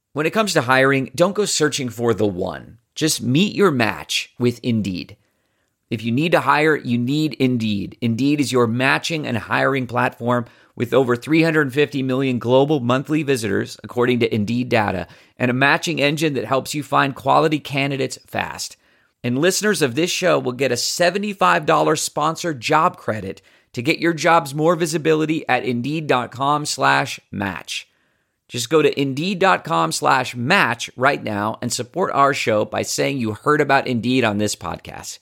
When it comes to hiring, don't go searching for the one. Just meet your match with Indeed. If you need to hire, you need Indeed. Indeed is your matching and hiring platform with over 350 million global monthly visitors, according to Indeed data, and a matching engine that helps you find quality candidates fast. And listeners of this show will get a $75 sponsored job credit to get your jobs more visibility at Indeed.com/match. Just go to Indeed.com/match right now and support our show by saying you heard about Indeed on this podcast.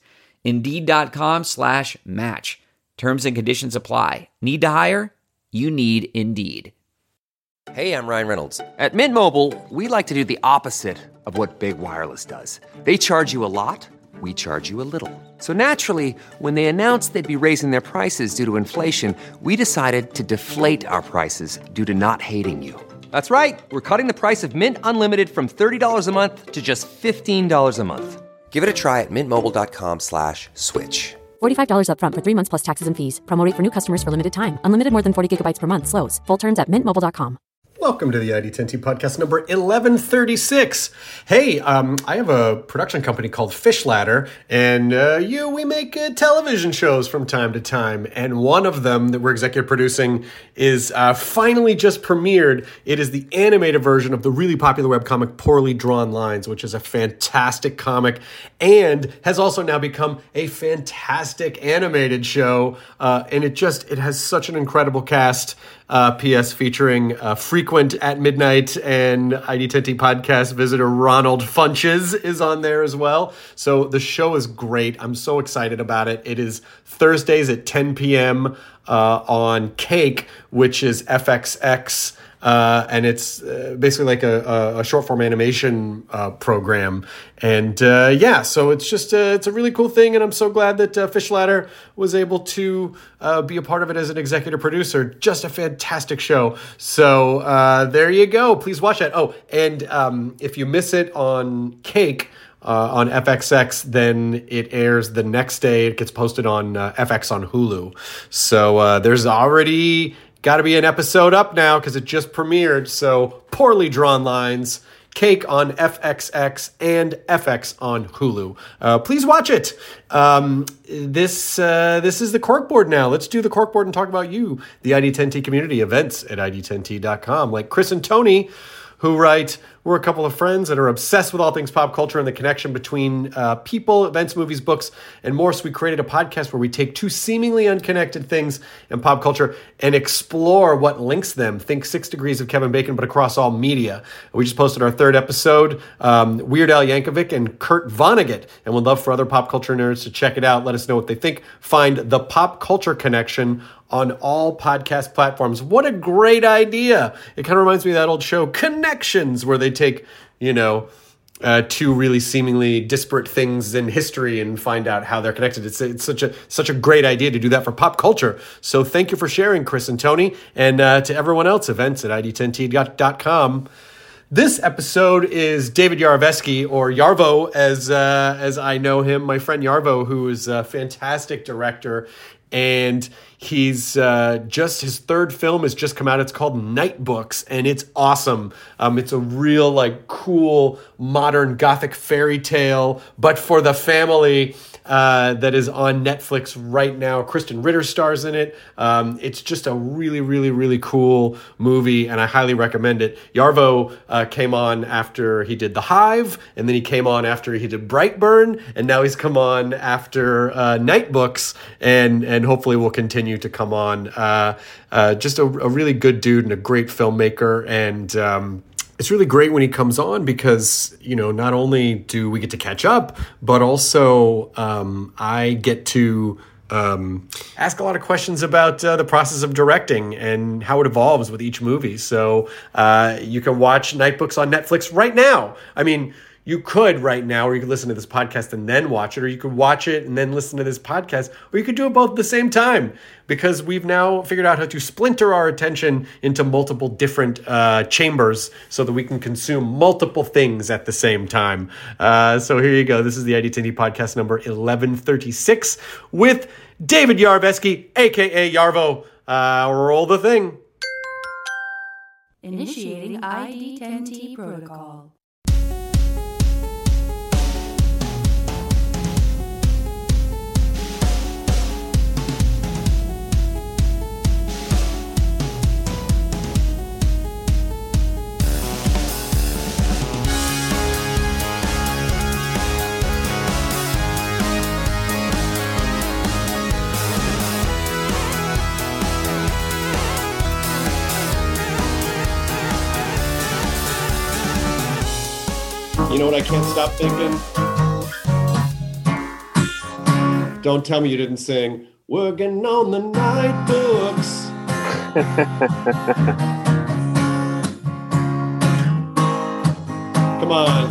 Indeed.com/match. Terms and conditions apply. Need to hire? You need Indeed. Hey, I'm Ryan Reynolds. At Mint Mobile, we like to do the opposite of what Big Wireless does. They charge you a lot, we charge you a little. So naturally, when they announced they'd be raising their prices due to inflation, we decided to deflate our prices due to not hating you. That's right. We're cutting the price of Mint Unlimited from $30 a month to just $15 a month. Give it a try at mintmobile.com/switch. $45 up front for 3 months plus taxes and fees. Promo rate for new customers for limited time. Unlimited more than 40 gigabytes per month. Slows full terms at mintmobile.com. Welcome to the ID10T podcast number 1136. Hey, I have a production company called Fish Ladder, and we make television shows from time to time. And one of them that we're executive producing is finally just premiered. It is the animated version of the really popular webcomic Poorly Drawn Lines, which is a fantastic comic and has also now become a fantastic animated show. And it has such an incredible cast. P.S. featuring frequent At Midnight and ID10T podcast visitor Ronald Funches is on there as well. So the show is great. I'm so excited about it. It is Thursdays at 10 p.m. On Cake, which is FXX. And it's basically like a short form animation program. And so it's just it's a really cool thing. And I'm so glad that Fish Ladder was able to be a part of it as an executive producer. Just a fantastic show. So there you go. Please watch that. Oh, and if you miss it on Cake, on FXX, then it airs the next day. It gets posted on FX on Hulu. So there's already got to be an episode up now because it just premiered. So Poorly Drawn Lines, Cake on FXX and FX on Hulu. Please watch it. This is the Corkboard now. Let's do the Corkboard and talk about you, the ID10T community, events at ID10T.com. Like Chris and Tony, who write, we're a couple of friends that are obsessed with all things pop culture and the connection between people, events, movies, books, and more. So we created a podcast where we take two seemingly unconnected things in pop culture and explore what links them. Think 6 Degrees of Kevin Bacon, but across all media. We just posted our 3rd episode, Weird Al Yankovic and Kurt Vonnegut, and would love for other pop culture nerds to check it out. Let us know what they think. Find The Pop Culture Connection on all podcast platforms. What a great idea. It kind of reminds me of that old show, Connections, where they take, two really seemingly disparate things in history and find out how they're connected. It's such a great idea to do that for pop culture. So thank you for sharing, Chris and Tony, and to everyone else, events at ID10T.com. This episode is David Yarovesky, or Yarvo, as I know him, my friend Yarvo, who is a fantastic director. And he's his 3rd film has just come out. It's called Night Books, and it's awesome. It's a real cool modern gothic fairy tale, but for the family, that is on Netflix right now. Kristen Ritter stars in it. It's just a really, really, really cool movie, and I highly recommend it. Yarvo came on after he did The Hive, and then he came on after he did Brightburn, and now he's come on after Night Books, and hopefully will continue to come on. Just a really good dude and a great filmmaker, and it's really great when he comes on because, not only do we get to catch up, but also I get to ask a lot of questions about the process of directing and how it evolves with each movie. So you can watch Night Books on Netflix right now. I mean, you could right now, or you could listen to this podcast and then watch it, or you could watch it and then listen to this podcast, or you could do it both at the same time, because we've now figured out how to splinter our attention into multiple different chambers so that we can consume multiple things at the same time. So here you go. This is the ID10T podcast number 1136 with David Yarovesky, a.k.a. Yarvo. Roll the thing. Initiating ID10T protocol. You know what I can't stop thinking? Don't tell me you didn't sing "Working on the Night Books." Come on.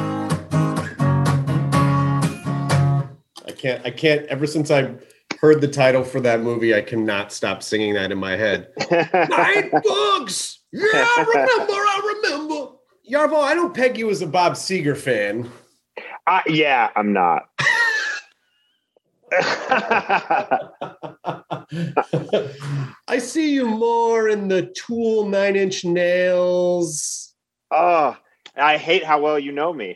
I can't, ever since I heard the title for that movie, I cannot stop singing that in my head. Night Books! Yeah, I remember. Yarvo, I don't peg you as a Bob Seger fan. Yeah, I'm not. I see you more in the Tool 9 Inch Nails. Oh, I hate how well you know me.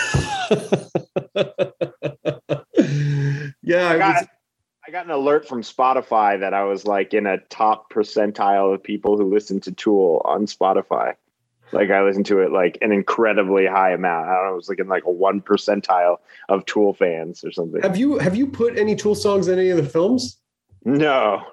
Yeah, I got an alert from Spotify that I was like in a top percentile of people who listen to Tool on Spotify. Like I listened to it like an incredibly high amount. I don't know, it was like in like a 1 percentile of Tool fans or something. Have you put any Tool songs in any of the films? No.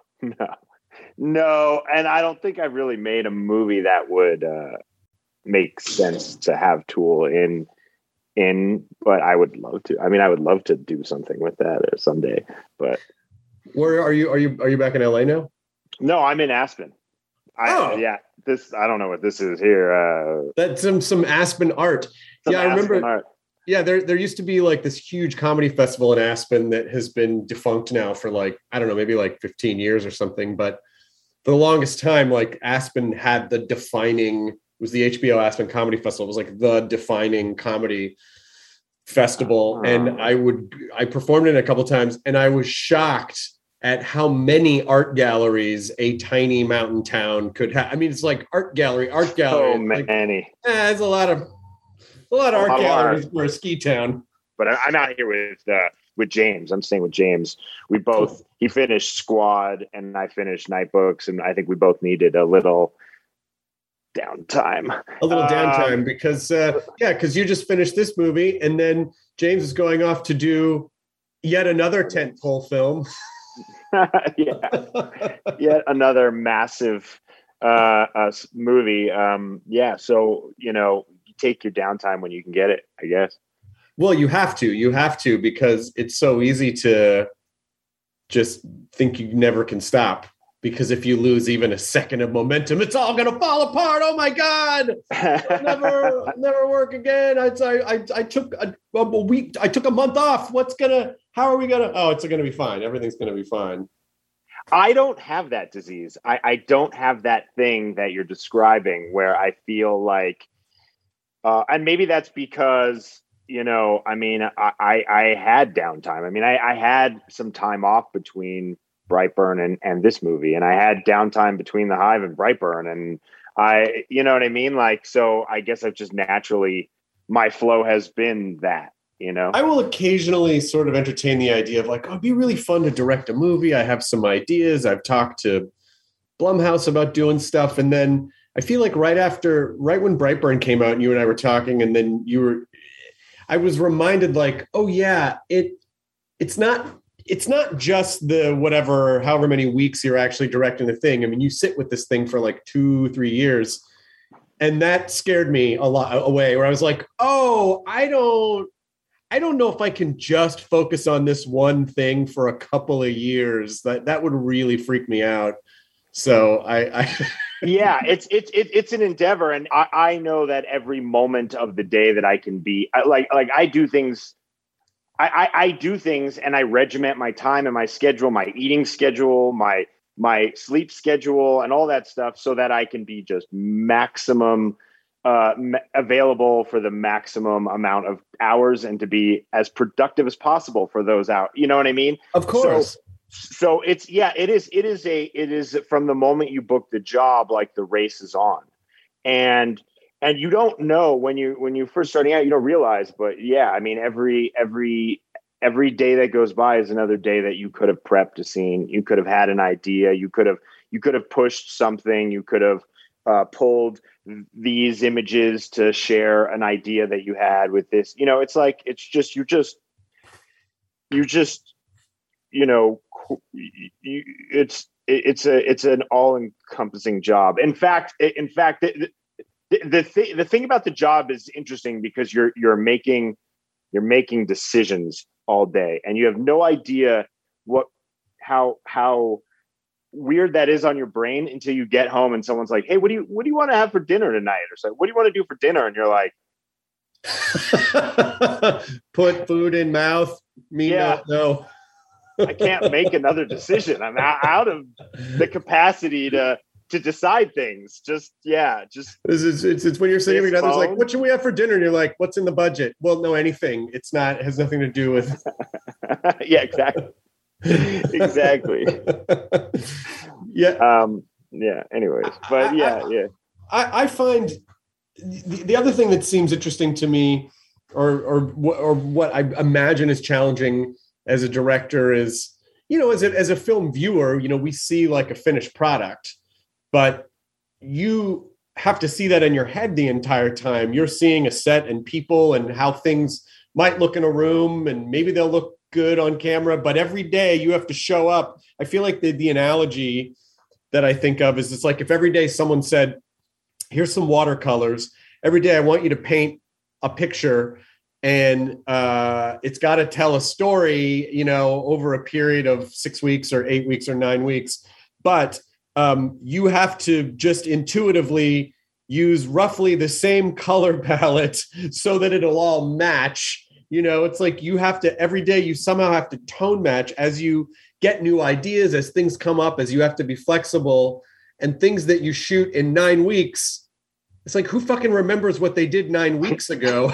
And I don't think I've really made a movie that would make sense to have Tool in, but I would love to. I mean, I would love to do something with that someday, but. Where are you back in LA now? No, I'm in Aspen. Yeah, I don't know what this is here. That's some Aspen art. Yeah, I remember. Art. Yeah, there used to be like this huge comedy festival in Aspen that has been defunct now for like, I don't know, maybe like 15 years or something. But for the longest time, like Aspen had the defining, it was the HBO Aspen Comedy Festival. It was like the defining comedy festival. And I performed it a couple of times and I was shocked at how many art galleries a tiny mountain town could have. I mean, it's like art gallery. So many. Like, there's a lot of art galleries for a ski town. But I'm out here with James. I'm staying with James. He finished Squad and I finished Night Books, and I think we both needed a little downtime. Because you just finished this movie, and then James is going off to do yet another tentpole film. Yet another massive movie. So you take your downtime when you can get it, I guess. Well, you have to because it's so easy to just think you never can stop, because if you lose even a second of momentum, it's all going to fall apart. Oh my God. never work again. I took a week. I took a month off. How are we going to, it's going to be fine. Everything's going to be fine. I don't have that disease. I don't have that thing that you're describing where I feel like, and maybe that's because, I had downtime. I mean, I had some time off between Brightburn and this movie, and I had downtime between The Hive and Brightburn, and you know what I mean? Like, so I guess I've just naturally, my flow has been that, I will occasionally sort of entertain the idea of like, it'd be really fun to direct a movie. I have some ideas. I've talked to Blumhouse about doing stuff. And then I feel like right when Brightburn came out and you and I were talking, and then I was reminded like, oh yeah, it's not just the whatever, however many weeks you're actually directing the thing. I mean, you sit with this thing for like 2-3 years, and that scared me a lot away, where I was like, oh, I don't know if I can just focus on this one thing for a couple of years. That would really freak me out. So yeah, it's an endeavor. And I know that every moment of the day that I can be I do things. I do things and I regiment my time and my schedule, my eating schedule, my sleep schedule, and all that stuff, so that I can be just maximum available for the maximum amount of hours and to be as productive as possible for those hours. You know what I mean? Of course. So it is from the moment you book the job, like the race is on. and you don't know when you first starting out, you don't realize, but yeah, I mean, every day that goes by is another day that you could have prepped a scene. You could have had an idea. You could have pushed something. You could have pulled these images to share an idea that you had with this. It's like, you it's an all-encompassing job. In fact, the thing about the job is interesting because you're making decisions all day, and you have no idea how weird that is on your brain until you get home and someone's like, "Hey, what do you want to have for dinner tonight?" Or so, "What do you want to do for dinner?" And you're like, "Put food in mouth." Me, yeah, no. I can't make another decision. I'm out of the capacity to decide things. It's when you're sitting together, it's like, "What should we have for dinner?" And you're like, "What's in the budget?" Well, no, anything. It has nothing to do with. Yeah, exactly. Exactly. Yeah. Yeah. Anyways, but yeah. I find the other thing that seems interesting to me, or what I imagine is challenging as a director is, as a film viewer, we see like a finished product, but you have to see that in your head the entire time. You're seeing a set and people and how things might look in a room, and maybe they'll look good on camera, but every day you have to show up. I feel like the analogy that I think of is, it's like if every day someone said, "Here's some watercolors. Every day I want you to paint a picture, and it's got to tell a story, over a period of 6 weeks or 8 weeks or 9 weeks. But you have to just intuitively use roughly the same color palette so that it'll all match." It's like you have to, every day you somehow have to tone match as you get new ideas, as things come up, as you have to be flexible, and things that you shoot in 9 weeks. It's like, who fucking remembers what they did 9 weeks ago?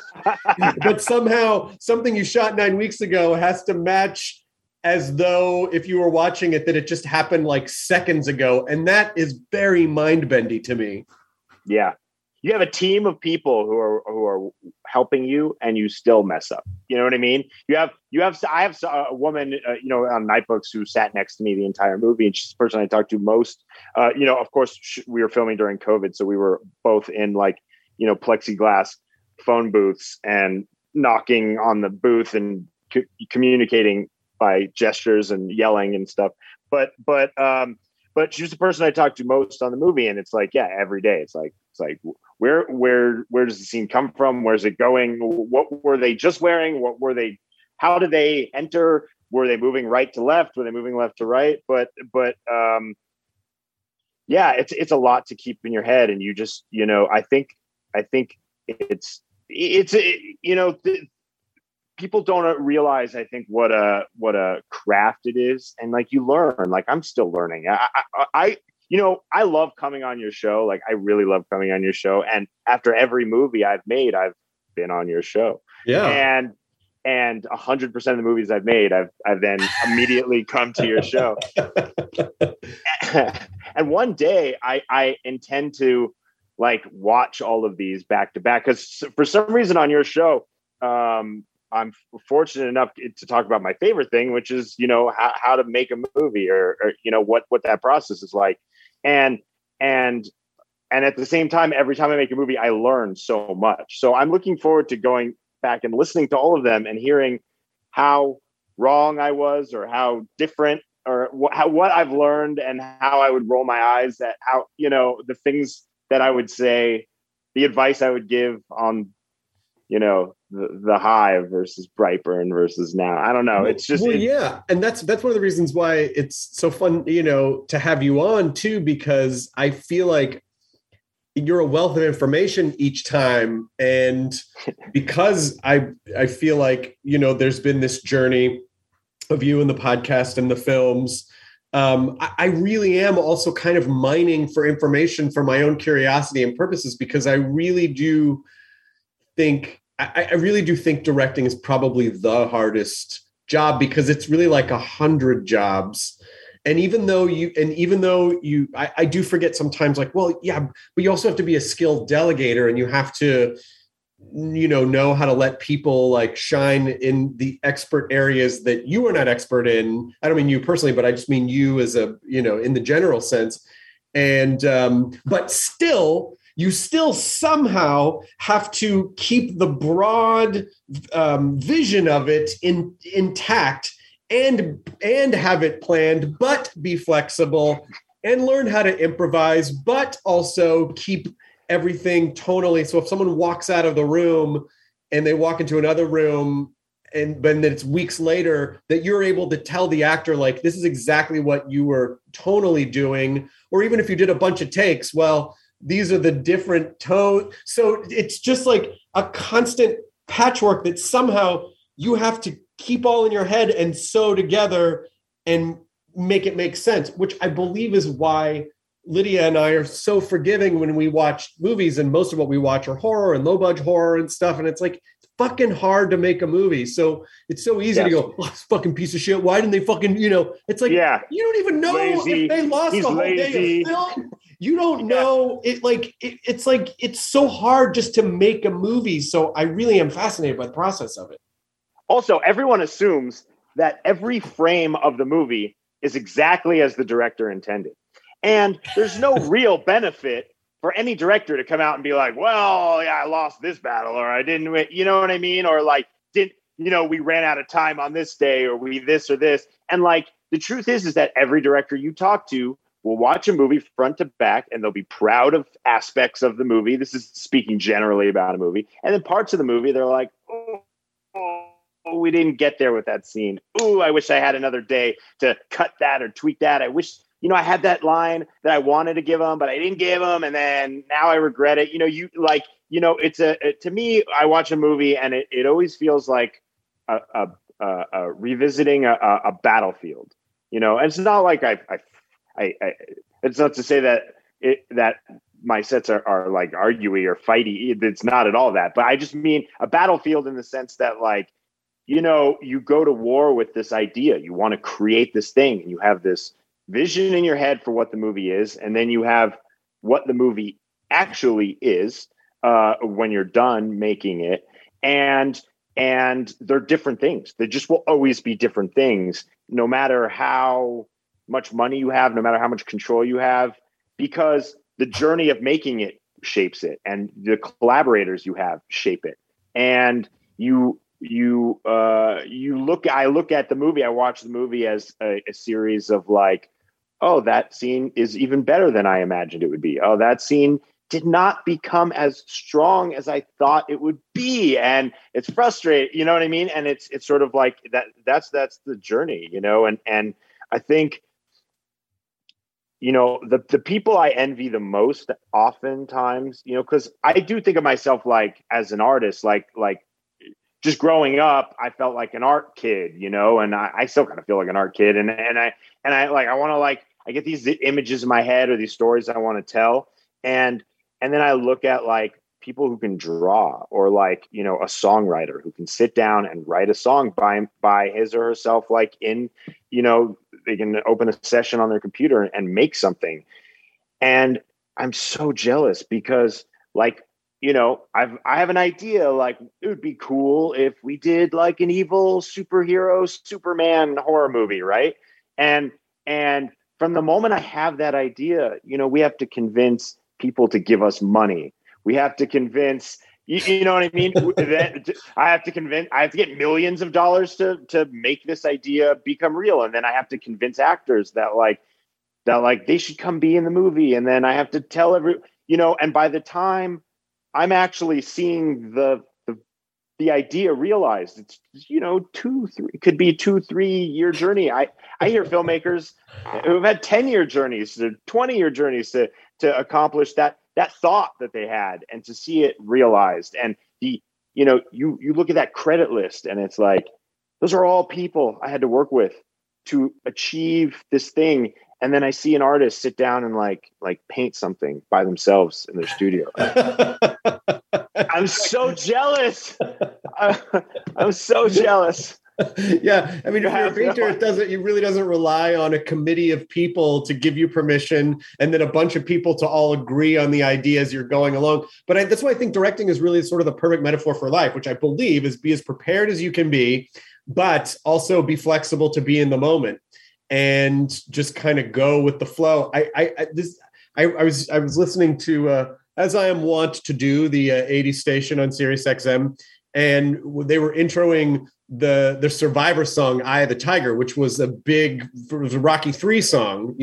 But somehow something you shot 9 weeks ago has to match as though if you were watching it, that it just happened like seconds ago. And that is very mind-bendy to me. Yeah. You have a team of people who are helping you, and you still mess up. You know what I mean? I have a woman, on Nightbooks who sat next to me the entire movie, and she's the person I talked to most. Of course, we were filming during COVID, so we were both in plexiglass phone booths and knocking on the booth and communicating by gestures and yelling and stuff. But she's the person I talked to most on the movie, and it's like, yeah, every day it's like where does the scene come from? Where's it going? What were they just wearing? How did they enter? Were they moving right to left? Were they moving left to right? But yeah, it's a lot to keep in your head, and you just, I think it's people don't realize, I think, what a craft it is, and like you learn. Like I'm still learning. I love coming on your show. Like I really love coming on your show. And after every movie I've made, I've been on your show. Yeah. And 100% of the movies I've made, I've then immediately come to your show. And one day I intend to watch all of these back to back, because for some reason on your show, I'm fortunate enough to talk about my favorite thing, which is, how to make a movie or what that process is like. And at the same time, every time I make a movie, I learn so much. So I'm looking forward to going back and listening to all of them and hearing how wrong I was, or how different, or what I've learned, and how I would roll my eyes at how, the things that I would say, the advice I would give on, the Hive versus Brightburn versus now. I don't know. It's just, yeah. And that's one of the reasons why it's so fun, to have you on too, because I feel like you're a wealth of information each time. And because I feel like, there's been this journey of you and the podcast and the films. I really am also kind of mining for information for my own curiosity and purposes, because I really do think directing is probably the hardest job, because it's really like 100 jobs. And even though I do forget sometimes, like, well, yeah, but you also have to be a skilled delegator, and you have to, know how to let people like shine in the expert areas that you are not expert in. I don't mean you personally, but I just mean you as a, in the general sense. And, but still, you still somehow have to keep the broad vision of it intact and have it planned, but be flexible and learn how to improvise, but also keep everything tonally. So if someone walks out of the room and they walk into another room, and then it's weeks later, that you're able to tell the actor, like, this is exactly what you were tonally doing. Or even if you did a bunch of takes, well, these are the different tones. So it's just like a constant patchwork that somehow you have to keep all in your head and sew together and make it make sense, which I believe is why Lydia and I are so forgiving when we watch movies, and most of what we watch are horror and low budget horror and stuff. And it's like, it's fucking hard to make a movie. So it's so easy to go, oh, this fucking piece of shit. Why didn't they fucking, it's like, you don't even know if they lost the whole day of film. You don't know it. Like, it's like, it's so hard just to make a movie. So I really am fascinated by the process of it. Also, everyone assumes that every frame of the movie is exactly as the director intended. And there's no real benefit for any director to come out and be like, well, yeah, I lost this battle, or I didn't win, you know what I mean? Or like, we ran out of time on this day, or we this or this. And like, the truth is that every director you talk to will watch a movie front to back, and they'll be proud of aspects of the movie. This is speaking generally about a movie. And then parts of the movie, they're like, oh, we didn't get there with that scene. Ooh, I wish I had another day to cut that or tweak that. I wish, I had that line that I wanted to give them, but I didn't give them. And then now I regret it. It's to me, I watch a movie and it always feels like a revisiting a battlefield, and it's not like it's not to say that my sets are like arguey or fighty. It's not at all that, but I just mean a battlefield in the sense that, like, you go to war with this idea, you want to create this thing, and you have this vision in your head for what the movie is, and then you have what the movie actually is when you're done making it, and they're different things. They just will always be different things, no matter how much money you have, no matter how much control you have, because the journey of making it shapes it, and the collaborators you have shape it. And I look at the movie, I watch the movie as a series of like, oh, that scene is even better than I imagined it would be. Oh, that scene did not become as strong as I thought it would be. And it's frustrating, you know what I mean? And it's sort of like that's the journey, and I think, the people I envy the most oftentimes, because I do think of myself like as an artist, like just growing up, I felt like an art kid, and I still kind of feel like an art kid. And I want to, I get these images in my head or these stories I want to tell. And then I look at like people who can draw, or like, a songwriter who can sit down and write a song by his or herself, like in, they can open a session on their computer and make something. And I'm so jealous because, like, I have an idea, like, it would be cool if we did like an evil superhero Superman horror movie, right? And from the moment I have that idea, we have to convince people to give us money. We have to convince, you know what I mean? I have to get millions of dollars to make this idea become real. And then I have to convince actors that they should come be in the movie. And then I have to tell and by the time I'm actually seeing the idea realized, it's, 2-3, could be 2-3 year journey. I hear filmmakers who've had 10-year journeys, 20-year journeys to accomplish that thought that they had, and to see it realized. And you look at that credit list, and it's like, those are all people I had to work with to achieve this thing. And then I see an artist sit down and like paint something by themselves in their studio. I'm so jealous. I'm so jealous. Yeah, I mean, if you're a painter, it really doesn't rely on a committee of people to give you permission and then a bunch of people to all agree on the ideas you're going along. But that's why I think directing is really sort of the perfect metaphor for life, which I believe is be as prepared as you can be, but also be flexible to be in the moment and just kind of go with the flow. I was listening to, as I am wont to do, the 80s station on Sirius XM, and they were introing the Survivor song "Eye of the Tiger," which was a Rocky III song,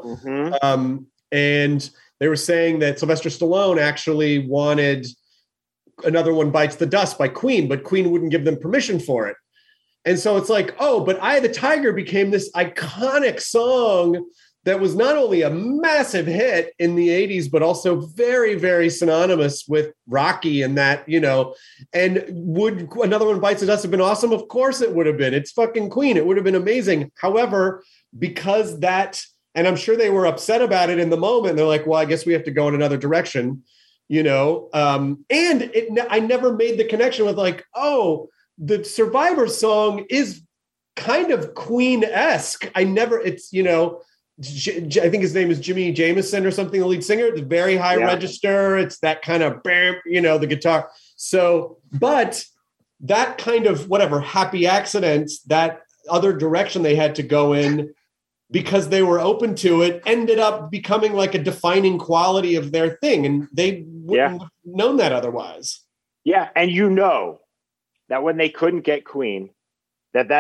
and they were saying that Sylvester Stallone actually wanted Another One Bites the Dust by Queen, but Queen wouldn't give them permission for it. And so it's like, oh, but Eye of the Tiger became this iconic song that was not only a massive hit in the 80s, but also very, very synonymous with Rocky and that, and would Another One Bites the Dust have been awesome? Of course it would have been. It's fucking Queen. It would have been amazing. However, because and I'm sure they were upset about it in the moment, they're like, well, I guess we have to go in another direction, I never made the connection with like, oh, the Survivor song is kind of Queen-esque. I think his name is Jimmy Jamison or something, the lead singer. It's very high register. It's that kind of, the guitar. So, but that kind of happy accidents, that other direction they had to go in because they were open to it, ended up becoming like a defining quality of their thing. And they wouldn't have known that otherwise. Yeah. And that when they couldn't get Queen, that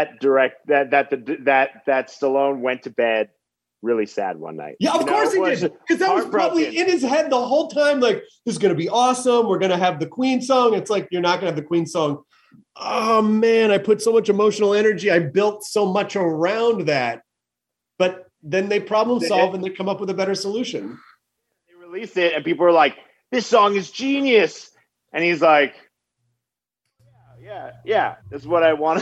Stallone went to bed really sad one night. Yeah, of course he did. Because that was probably in his head the whole time. Like, this is going to be awesome. We're going to have the Queen song. It's like, you're not going to have the Queen song. Oh, man, I put so much emotional energy. I built so much around that. But then they problem solve and they come up with a better solution. They released it and people were like, this song is genius. And he's like, yeah, that's what I wanted.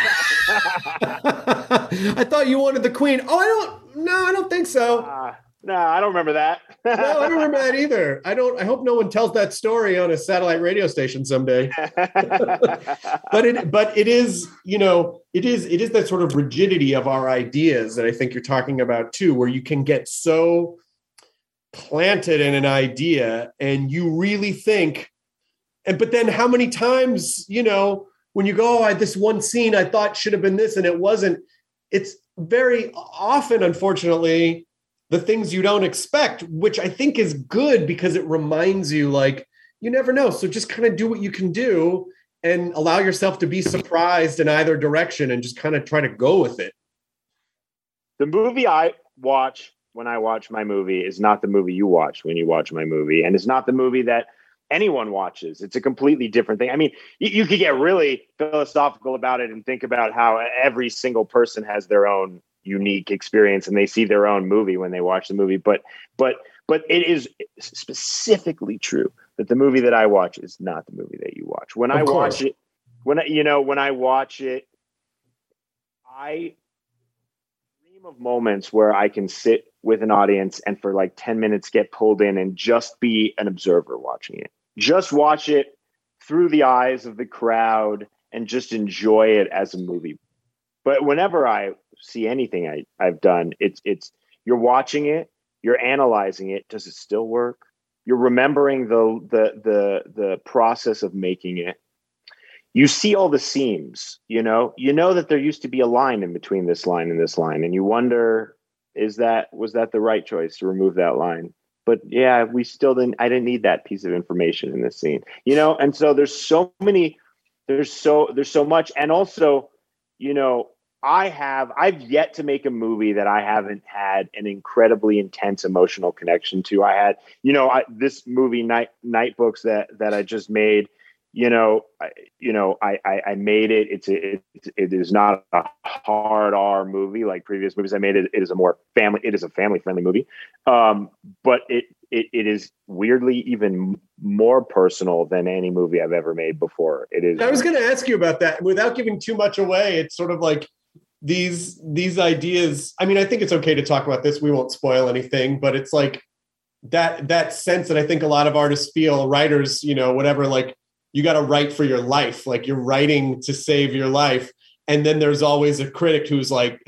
I thought you wanted the Queen. Oh, I don't think so. No, I don't remember that. No, I don't remember that either. I hope no one tells that story on a satellite radio station someday. But it is that sort of rigidity of our ideas that I think you're talking about too, where you can get so planted in an idea and you really think, but then how many times, when you go, this one scene I thought should have been this and it wasn't, it's very often, unfortunately, the things you don't expect, which I think is good because it reminds you like, you never know. So just kind of do what you can do and allow yourself to be surprised in either direction and just kind of try to go with it. The movie I watch when I watch my movie is not the movie you watch when you watch my movie. And it's not the movie that anyone watches. It's a completely different thing. I mean, you could get really philosophical about it and think about how every single person has their own unique experience and they see their own movie when they watch the movie. But it is specifically true that the movie that I watch is not the movie that you watch. When I watch it, I dream of moments where I can sit with an audience and for like 10 minutes get pulled in and just be an observer watching it. Just watch it through the eyes of the crowd and just enjoy it as a movie. But whenever I see anything I've done, it's you're watching it, you're analyzing it. Does it still work? You're remembering the process of making it. You see all the seams, you know that there used to be a line in between this line and this line, and you wonder, was that the right choice to remove that line? But yeah, I didn't need that piece of information in this scene, and so there's so much. And also, I've yet to make a movie that I haven't had an incredibly intense emotional connection to. I had, this movie Night Books that I just made, I made it. It is not a hard R movie like previous movies I made. It is a family friendly movie. But it is weirdly even more personal than any movie I've ever made before. It is. I was going to ask you about that without giving too much away. It's sort of like these ideas. I mean, I think it's okay to talk about this. We won't spoil anything, but it's like that sense that I think a lot of artists feel, writers, whatever, like, you got to write for your life. Like, you're writing to save your life. And then there's always a critic who's like,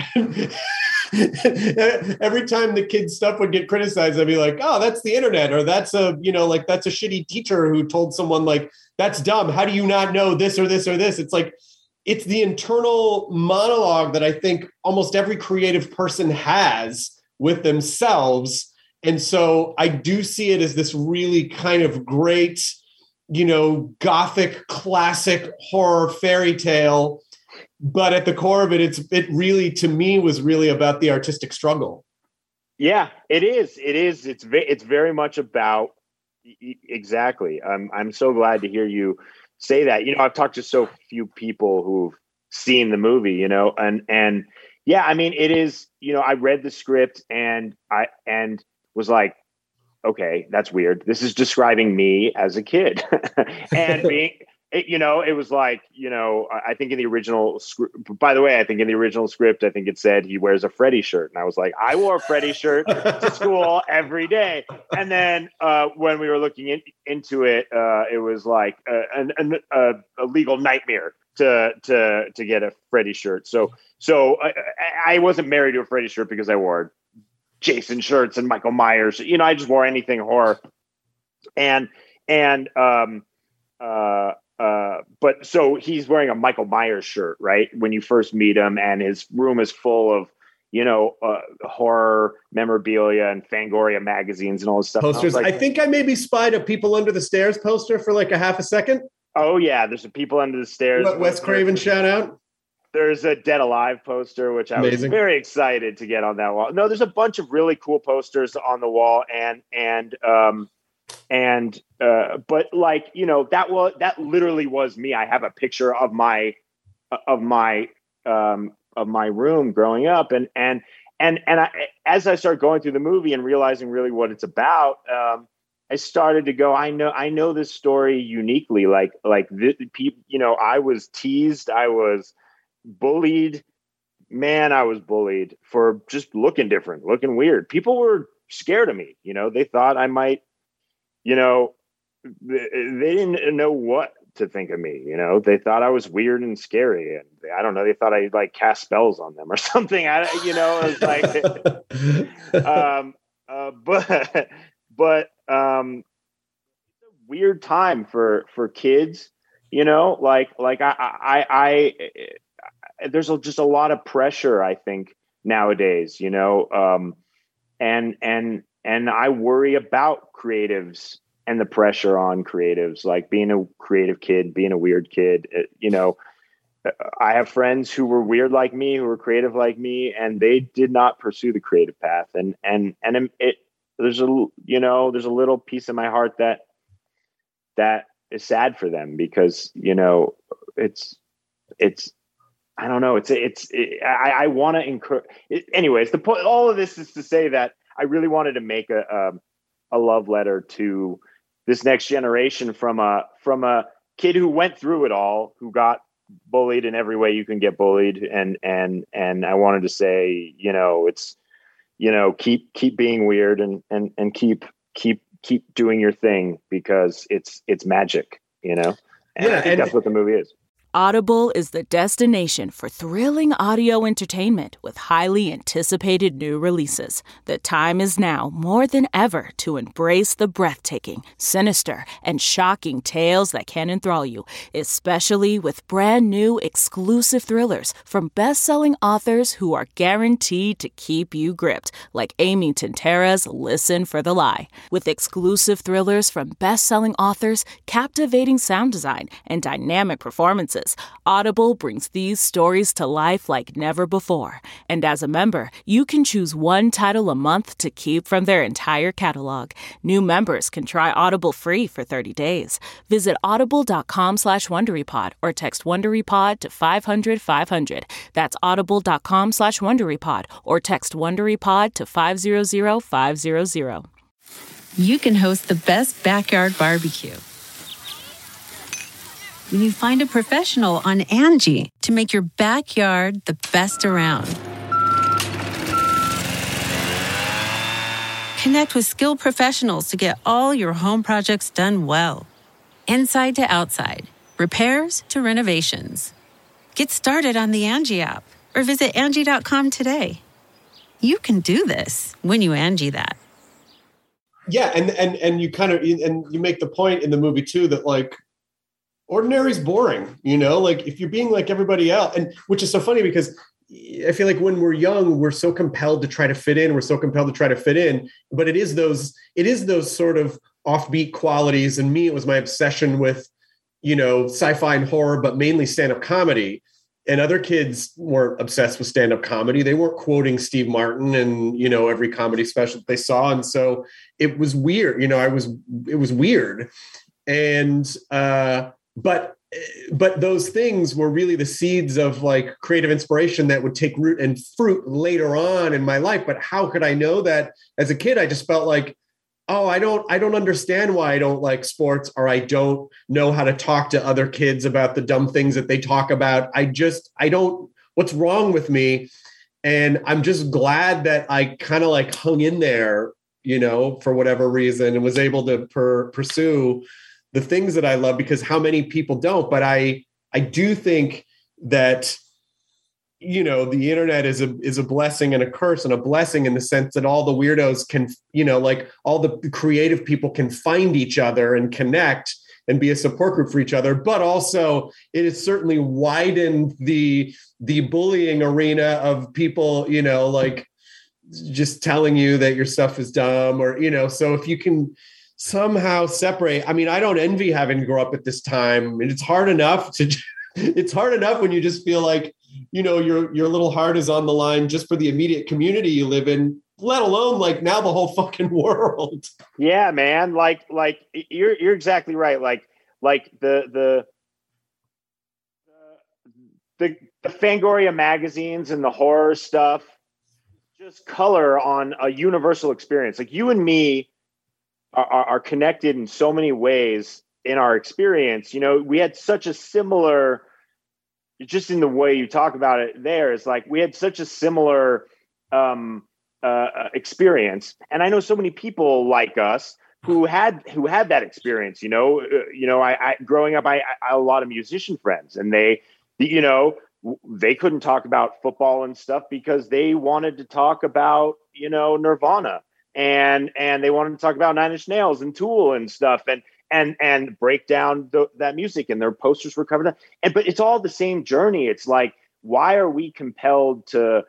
every time the kid's stuff would get criticized, I'd be like, oh, that's the internet, or that's a shitty teacher who told someone like, that's dumb. How do you not know this or this or this? It's like, it's the internal monologue that I think almost every creative person has with themselves. And so I do see it as this really kind of great, Gothic classic horror fairy tale. But at the core of it, it really, to me, was really about the artistic struggle. Yeah, it is. It is. It's very much about exactly. I'm so glad to hear you say that. I've talked to so few people who've seen the movie, and yeah, I mean, it is. I read the script and was like, okay, that's weird. This is describing me as a kid, and being. It was like, I think in the original script, by the way, I think in the original script, I think it said he wears a Freddy shirt. And I was like, I wore a Freddy shirt to school every day. And then when we were looking into it, it was like a legal nightmare to get a Freddy shirt. So I wasn't married to a Freddy shirt because I wore Jason shirts and Michael Myers. I just wore anything horror. But so he's wearing a Michael Myers shirt, right? When you first meet him, and his room is full of, horror memorabilia and Fangoria magazines and all this stuff. Posters. I think I maybe spied a People Under the Stairs poster for like a half a second. Oh yeah. There's a People Under the Stairs. Wes Craven shout out. There's a Dead Alive poster, which I was very excited to get on that wall. No, there's a bunch of really cool posters on the wall, but like, that literally was me. I have a picture of my room growing up. And I, as I started going through the movie and realizing really what it's about, I started to go, I know this story uniquely. I was teased. I was bullied, man. I was bullied for just looking different, looking weird. People were scared of me. They thought I might, they didn't know what to think of me. They thought I was weird and scary, and I don't know. They thought I like cast spells on them or something. It was like, but it's a weird time for kids. There's just a lot of pressure, I think, nowadays. And I worry about creatives and the pressure on creatives, like being a creative kid, being a weird kid. I have friends who were weird like me, who were creative like me, and they did not pursue the creative path. And there's a little piece of my heart that is sad for them, because it's I don't know. I want to encourage. Anyways, the point. All of this is to say that I really wanted to make a love letter to this next generation from a kid who went through it all, who got bullied in every way you can get bullied, and I wanted to say, it's keep being weird and keep doing your thing, because it's magic, and I think that's what the movie is. Audible is the destination for thrilling audio entertainment with highly anticipated new releases. The time is now more than ever to embrace the breathtaking, sinister, and shocking tales that can enthrall you, especially with brand new exclusive thrillers from best-selling authors who are guaranteed to keep you gripped, like Amy Tintera's Listen for the Lie. With exclusive thrillers from best-selling authors, captivating sound design, and dynamic performances, Audible brings these stories to life like never before. And as a member, you can choose one title a month to keep from their entire catalog. New members can try Audible free for 30 days. Visit audible.com/WonderyPod or text WonderyPod to 500-500. That's audible.com/WonderyPod or text WonderyPod to 500-500. You can host the best backyard barbecue when you find a professional on Angie to make your backyard the best around. Connect with skilled professionals to get all your home projects done well. Inside to outside, repairs to renovations. Get started on the Angie app or visit Angie.com today. You can do this when you Angie that. Yeah, and you kind of, and you make the point in the movie too that like ordinary is boring, like if you're being like everybody else, and which is so funny because I feel like when we're young, we're so compelled to try to fit in. But it is those sort of offbeat qualities. And me, it was my obsession with, sci-fi and horror, but mainly stand-up comedy. And other kids weren't obsessed with stand-up comedy. They weren't quoting Steve Martin and, every comedy special that they saw. And so it was weird. It was weird. And, but those things were really the seeds of like creative inspiration that would take root and fruit later on in my life. But how could I know that as a kid? I just felt like, oh, I don't understand why I don't like sports, or I don't know how to talk to other kids about the dumb things that they talk about. What's wrong with me? And I'm just glad that I kind of like hung in there, for whatever reason, and was able to pursue the things that I love, because how many people don't? But I do think that, the internet is a blessing and a curse. And a blessing in the sense that all the weirdos can, like all the creative people can find each other and connect and be a support group for each other. But also it has certainly widened the bullying arena of people, like just telling you that your stuff is dumb, or, so if you can somehow separate. I mean, I don't envy having to grow up at this time. I mean, it's hard enough when you just feel like, your little heart is on the line just for the immediate community you live in, let alone like now the whole fucking world. Yeah, man. Like you're exactly right. Like the Fangoria magazines and the horror stuff just color on a universal experience. Like you and me are connected in so many ways in our experience. We had such a similar, just in the way you talk about it there, is like we had such a similar experience. And I know so many people like us who had that experience. I growing up, I a lot of musician friends, and they couldn't talk about football and stuff because they wanted to talk about, Nirvana and they wanted to talk about Nine Inch Nails and Tool and stuff and break down that music, and their posters were covered up. But it's all the same journey. It's like, why are we compelled to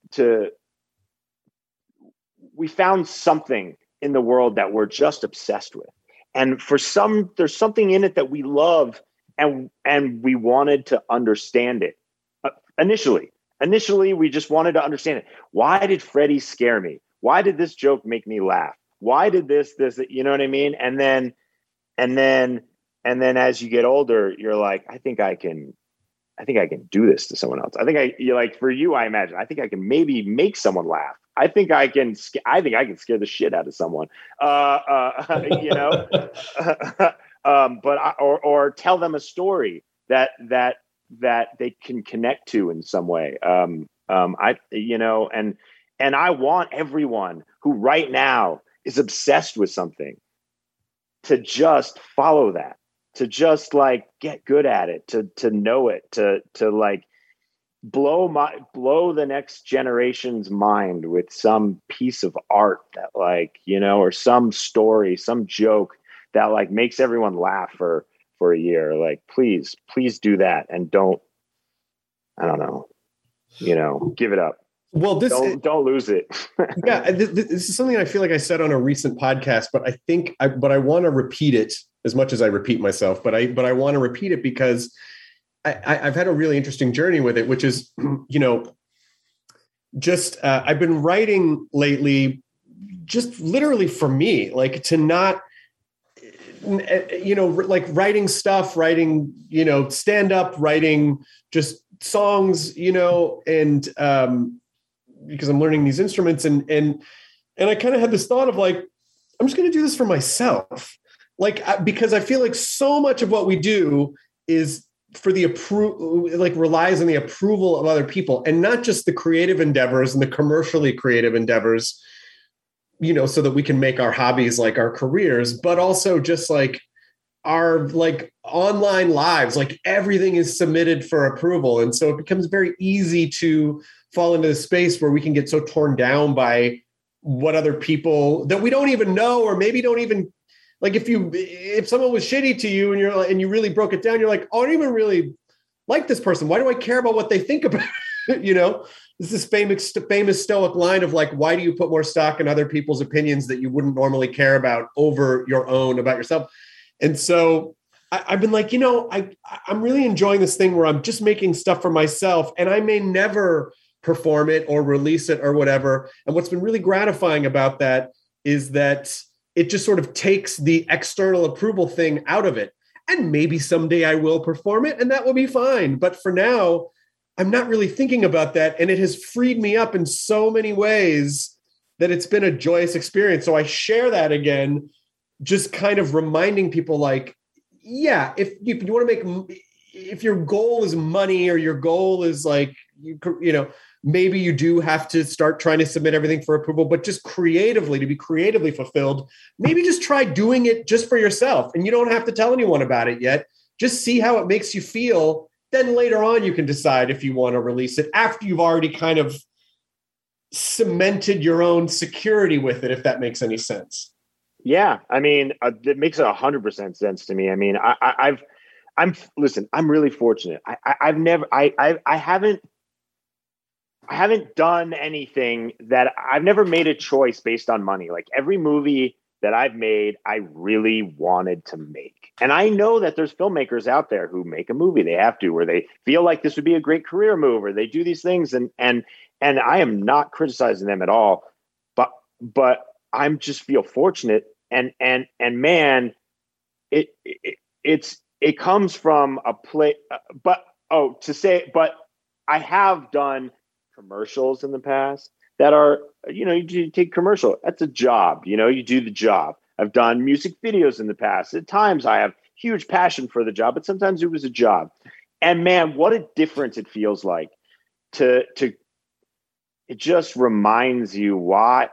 we found something in the world that we're just obsessed with. And there's something in it that we love, and we wanted to understand it. Initially, we just wanted to understand it. Why did Freddie scare me? Why did this joke make me laugh? Why did this, you know what I mean? And then as you get older, you're like, I think I can do this to someone else. You're like, for you, I imagine, I think I can maybe make someone laugh. I think I can scare the shit out of someone, or tell them a story that they can connect to in some way. And I want everyone who right now is obsessed with something to just follow that, to just like get good at it, to know it, to like blow the next generation's mind with some piece of art that like, or some story, some joke that like makes everyone laugh for a year. Like, please do that. And don't give it up. Well, don't lose it. Yeah. This is something I feel like I said on a recent podcast, but I think I want to repeat it as much as I repeat myself, but I want to repeat it because I've had a really interesting journey with it, which is, I've been writing lately, just literally for me, like to not, like writing stuff, writing, stand up, writing just songs, and because I'm learning these instruments and I kind of had this thought of like, I'm just going to do this for myself. Like, because I feel like so much of what we do is for the relies on the approval of other people, and not just the creative endeavors and the commercially creative endeavors, so that we can make our hobbies like our careers, but also just like our like online lives, like everything is submitted for approval. And so it becomes very easy to fall into the space where we can get so torn down by what other people that we don't even know, or maybe don't even like, if someone was shitty to you and and you really broke it down, you're like, oh, I don't even really like this person. Why do I care about what they think about it? This is famous Stoic line of like, why do you put more stock in other people's opinions that you wouldn't normally care about over your own, about yourself? And so I've been like, I'm really enjoying this thing where I'm just making stuff for myself, and I may never perform it or release it or whatever. And what's been really gratifying about that is that it just sort of takes the external approval thing out of it. And maybe someday I will perform it and that will be fine. But for now, I'm not really thinking about that. And it has freed me up in so many ways that it's been a joyous experience. So I share that again, just kind of reminding people like, yeah, if you want to if your goal is money, or your goal is like, maybe you do have to start trying to submit everything for approval, but just to be creatively fulfilled, maybe just try doing it just for yourself. And you don't have to tell anyone about it yet. Just see how it makes you feel. Then later on, you can decide if you want to release it after you've already kind of cemented your own security with it, if that makes any sense. Yeah. I mean, it makes 100% sense to me. I mean, I'm really fortunate. I haven't done anything that I've never made a choice based on money. Like every movie that I've made, I really wanted to make. And I know that there's filmmakers out there who make a movie they have to, where they feel like this would be a great career move, or they do these things. And I am not criticizing them at all, but I'm just feel fortunate. And man, it comes from a place, but I have done commercials in the past that are, you take commercial, that's a job, you do the job. I've done music videos in the past. At times I have huge passion for the job, but sometimes it was a job. And man, what a difference it feels like to it just reminds you why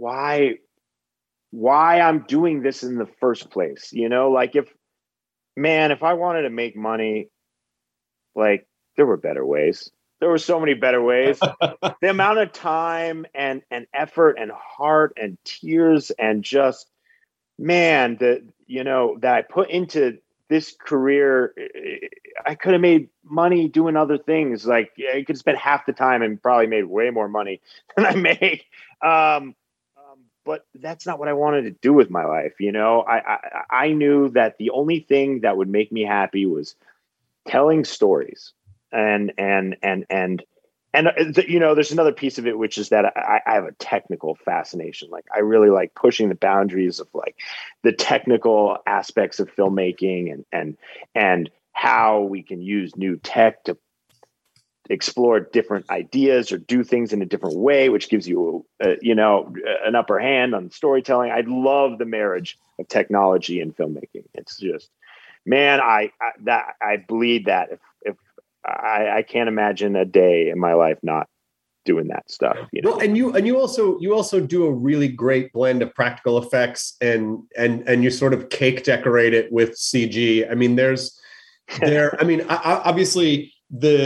I'm doing this in the first place. Like if I wanted to make money, like there were better ways. There were so many better ways. The amount of time and effort and heart and tears and just, man, that I put into this career, I could have made money doing other things. Like I could spend half the time and probably made way more money than I make. But that's not what I wanted to do with my life. I knew that the only thing that would make me happy was telling stories. And there's another piece of it, which is that I have a technical fascination. Like I really like pushing the boundaries of like the technical aspects of filmmaking and how we can use new tech to explore different ideas or do things in a different way, which gives you, an upper hand on storytelling. I love the marriage of technology and filmmaking. It's just, man, I bleed that. If I can't imagine a day in my life not doing that stuff. Well, and you also do a really great blend of practical effects and you sort of cake decorate it with CG. I mean, obviously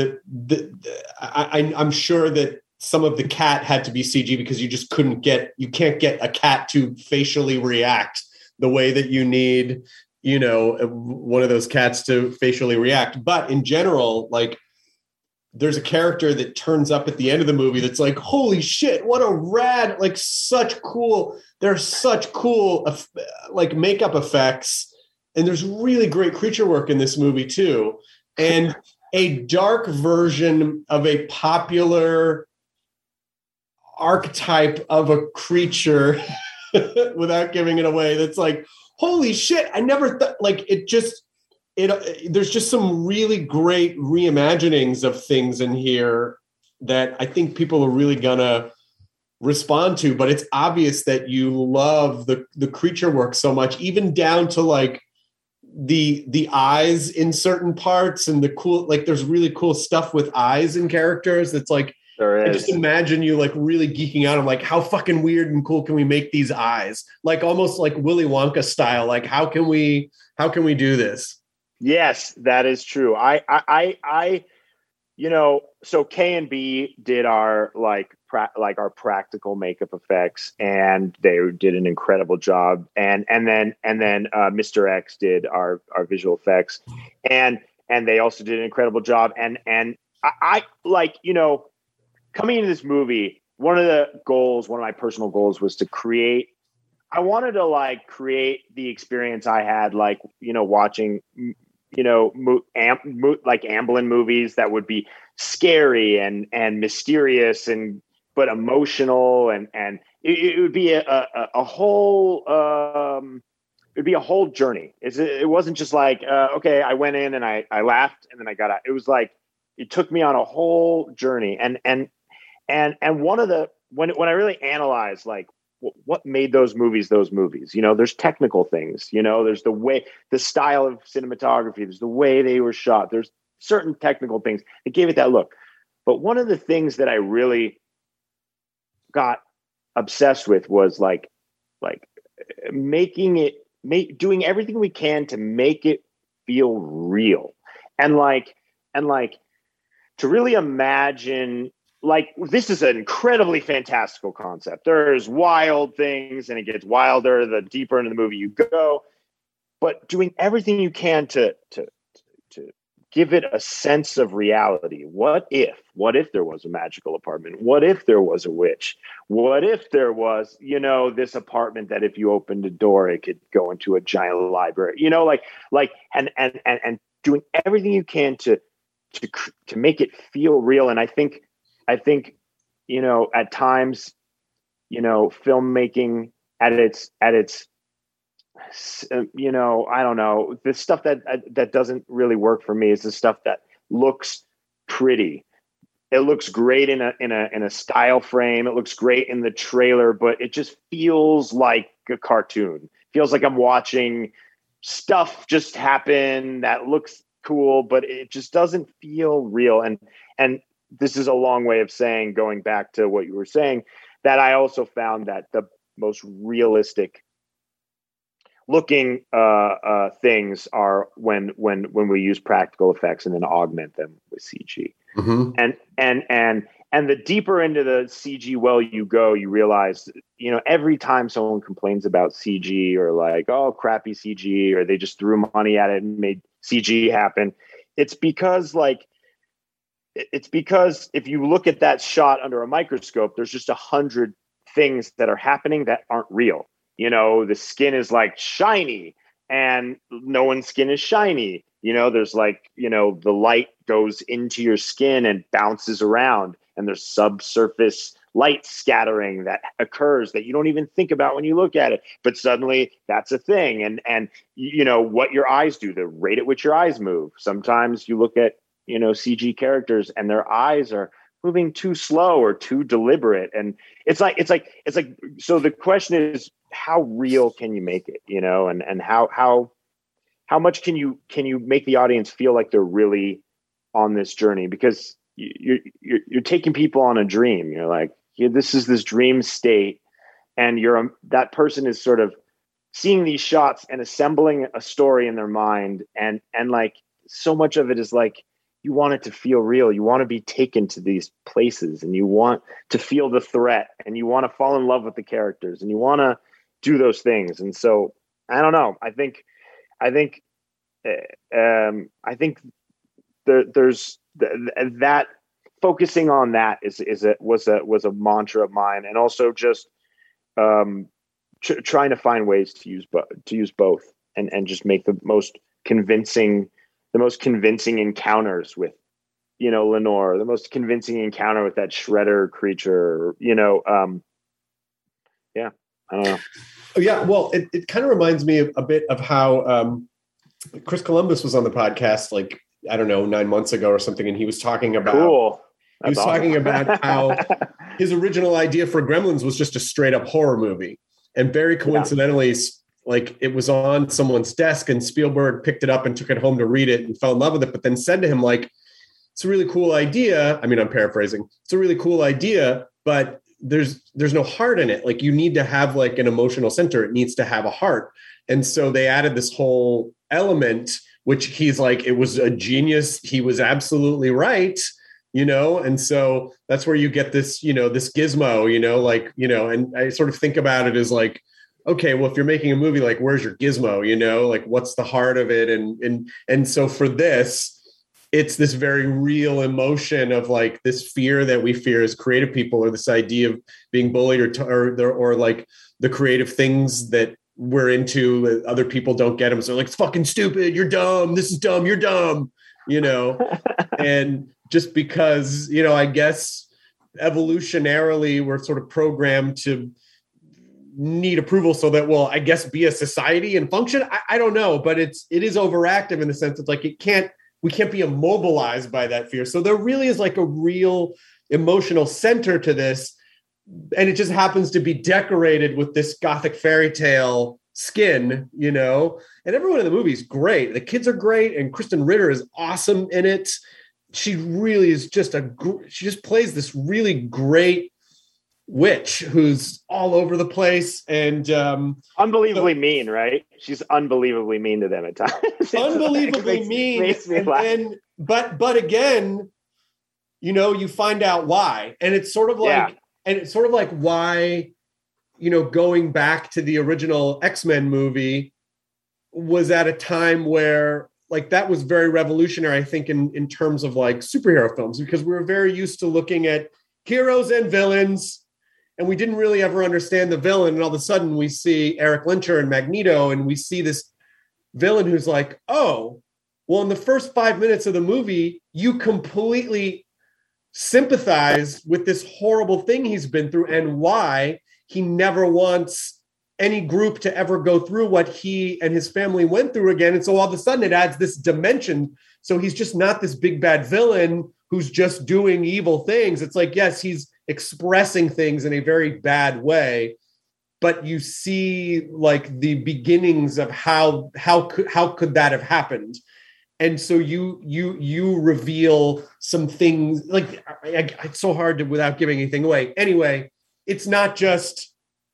I'm sure that some of the cat had to be CG because you just can't get a cat to facially react the way that you need, one of those cats to facially react. But in general, like there's a character that turns up at the end of the movie that's like, holy shit, what a rad, like there's such cool like makeup effects. And there's really great creature work in this movie too. And a dark version of a popular archetype of a creature without giving it away. That's like, holy shit. I never thought like there's just some really great reimaginings of things in here that I think people are really gonna respond to, but it's obvious that you love the creature work so much, even down to like the eyes in certain parts and the cool, like there's really cool stuff with eyes in characters. That's like, I just imagine you like really geeking out. I'm like, how fucking weird and cool can we make these eyes? Like almost like Willy Wonka style. Like how can we do this? Yes, that is true. So K&B did our our practical makeup effects, and they did an incredible job. And then Mr. X did our visual effects, and they also did an incredible job. And I coming into this movie, one of my personal goals was to create. I wanted to create the experience I had, watching, Amblin movies that would be scary and mysterious but emotional, and it would be a whole it'd be a whole journey. It wasn't just okay, I went in and I laughed and then I got out. It was it took me on a whole journey, and one of the when I really analyzed what made those movies, there's technical things, there's the style of cinematography, there's the way they were shot, there's certain technical things that gave it that look. But one of the things that I really got obsessed with was doing everything we can to make it feel real, and to really imagine. This is an incredibly fantastical concept. There's wild things, and it gets wilder the deeper into the movie you go. But doing everything you can to give it a sense of reality. What if there was a magical apartment? What if there was a witch? What if there was, this apartment that if you opened a door, it could go into a giant library? And doing everything you can to make it feel real. And I think, at times, filmmaking at its, I don't know, the stuff that doesn't really work for me is the stuff that looks pretty. It looks great in a style frame. It looks great in the trailer, but it just feels like a cartoon. It feels like I'm watching stuff just happen that looks cool, but it just doesn't feel real. And this is a long way of saying, going back to what you were saying, that I also found that the most realistic looking things are when we use practical effects and then augment them with CG. Mm-hmm. And the deeper into the CG well you go, you realize, every time someone complains about CG or crappy CG, or they just threw money at it and made CG happen, it's because if you look at that shot under a microscope, there's just 100 things that are happening that aren't real. The skin is shiny, and no one's skin is shiny. There's the light goes into your skin and bounces around, and there's subsurface light scattering that occurs that you don't even think about when you look at it. But suddenly that's a thing. And what your eyes do, the rate at which your eyes move. Sometimes you look at, CG characters and their eyes are moving too slow or too deliberate. And it's like, so the question is, how real can you make it, and how much can you make the audience feel like they're really on this journey? Because you're taking people on a dream. You're like, this is this dream state, and that person is sort of seeing these shots and assembling a story in their mind. And so much of it is you want it to feel real. You want to be taken to these places, and you want to feel the threat, and you want to fall in love with the characters, and you want to do those things. And so I don't know. I think there's that focusing on that was a mantra of mine, and also just trying to find ways to use both and just make the most convincing encounters with Lenore, the most convincing encounter with that shredder creature. I don't know. Yeah, well, it kind of reminds me a bit of how Chris Columbus was on the podcast, 9 months ago or something, and he was talking about cool. He was talking about how his original idea for Gremlins was just a straight up horror movie, and very coincidentally, it was on someone's desk, and Spielberg picked it up and took it home to read it and fell in love with it, but then said to him, it's a really cool idea. I mean, I'm paraphrasing. It's a really cool idea, but there's no heart in it. Like, you need to have like an emotional center. It needs to have a heart. And so they added this whole element, which he's like, it was a genius. He was absolutely right, and so that's where you get this, this gizmo, and I sort of think about it as like, okay, well, if you're making a movie, like, where's your gizmo, like, what's the heart of it? And so for this, it's this very real emotion of like this fear that we fear as creative people, or this idea of being bullied or like the creative things that we're into, other people don't get them. So like, it's fucking stupid. You're dumb. This is dumb. You're dumb, and just because, I guess evolutionarily we're sort of programmed to need approval so that we'll, I guess, be a society and function. I don't know, but it is overactive in the sense that like, we can't be immobilized by that fear. So there really is like a real emotional center to this. And it just happens to be decorated with this Gothic fairy tale skin, and everyone in the movie is great. The kids are great. And Kristen Ritter is awesome in it. She really is she just plays this really great witch who's all over the place and unbelievably mean, right? She's unbelievably mean to them at times. Unbelievably mean. Makes me laugh. But again, you find out why. And it's sort of like, why, going back to the original X-Men movie was at a time where like that was very revolutionary, I think, in terms of like superhero films, because we were very used to looking at heroes and villains, and we didn't really ever understand the villain. And all of a sudden we see Eric Lyncher and Magneto, and we see this villain who's like, oh, well, in the first 5 minutes of the movie, you completely sympathize with this horrible thing he's been through and why he never wants any group to ever go through what he and his family went through again. And so all of a sudden it adds this dimension. So he's just not this big bad villain who's just doing evil things. It's like, yes, he's expressing things in a very bad way, but you see like the beginnings of how could that have happened. And so you reveal some things like it's so hard to, without giving anything away. Anyway, it's not just,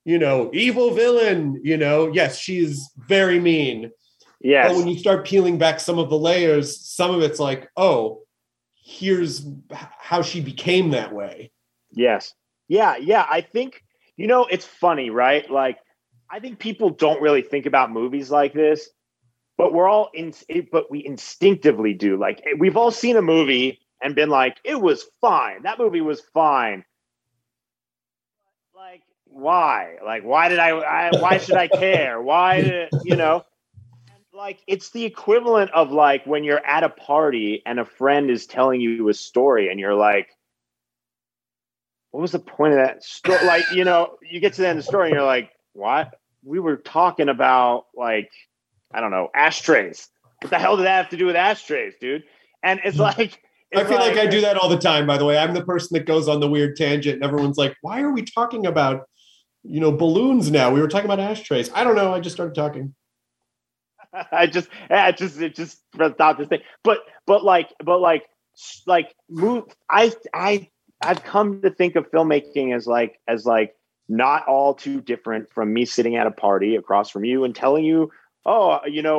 evil villain, yes, she is very mean. Yes. But when you start peeling back some of the layers, some of it's like, oh, here's how she became that way. Yes. Yeah. I think, it's funny, right? Like, I think people don't really think about movies like this, but but we instinctively do. Like, we've all seen a movie and been like, it was fine. That movie was fine. Like, why? Like, why did why should I care? Why did, like, it's the equivalent of like when you're at a party and a friend is telling you a story and you're like, what was the point of that story? Like, you get to the end of the story and you're like, what? We were talking about like, I don't know, ashtrays. What the hell did that have to do with ashtrays, dude? And it's like, I feel like I do that all the time, by the way. I'm the person that goes on the weird tangent and everyone's like, why are we talking about, balloons now? We were talking about ashtrays. I don't know. I just started talking. It just stopped this thing. But I've come to think of filmmaking as like not all too different from me sitting at a party across from you and telling you, oh, you know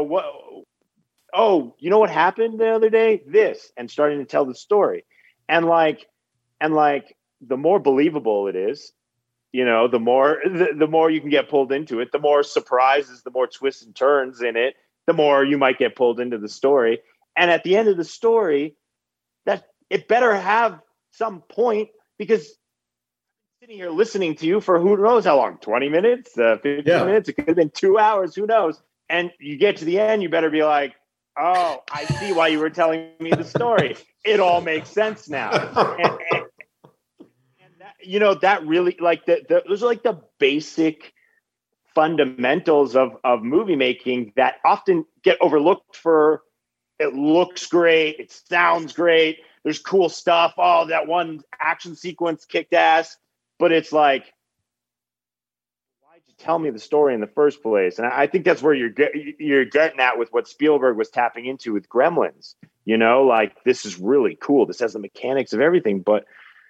what happened the other day? This, and starting to tell the story. And the more believable it is, the more you can get pulled into it, the more surprises, the more twists and turns in it, the more you might get pulled into the story. And at the end of the story, that it better have some point, because I'm sitting here listening to you for who knows how long, 20 minutes, 15 minutes, it could have been 2 hours, who knows? And you get to the end, you better be like, oh, I see why you were telling me the story. It all makes sense now. And that, that really, like, those are like the basic fundamentals of movie making that often get overlooked for, it looks great, it sounds great, there's cool stuff, oh, that one action sequence kicked ass, but it's like, why'd you tell me the story in the first place? And I think that's where you're getting at with what Spielberg was tapping into with Gremlins, you know, like this is really cool. This has the mechanics of everything, but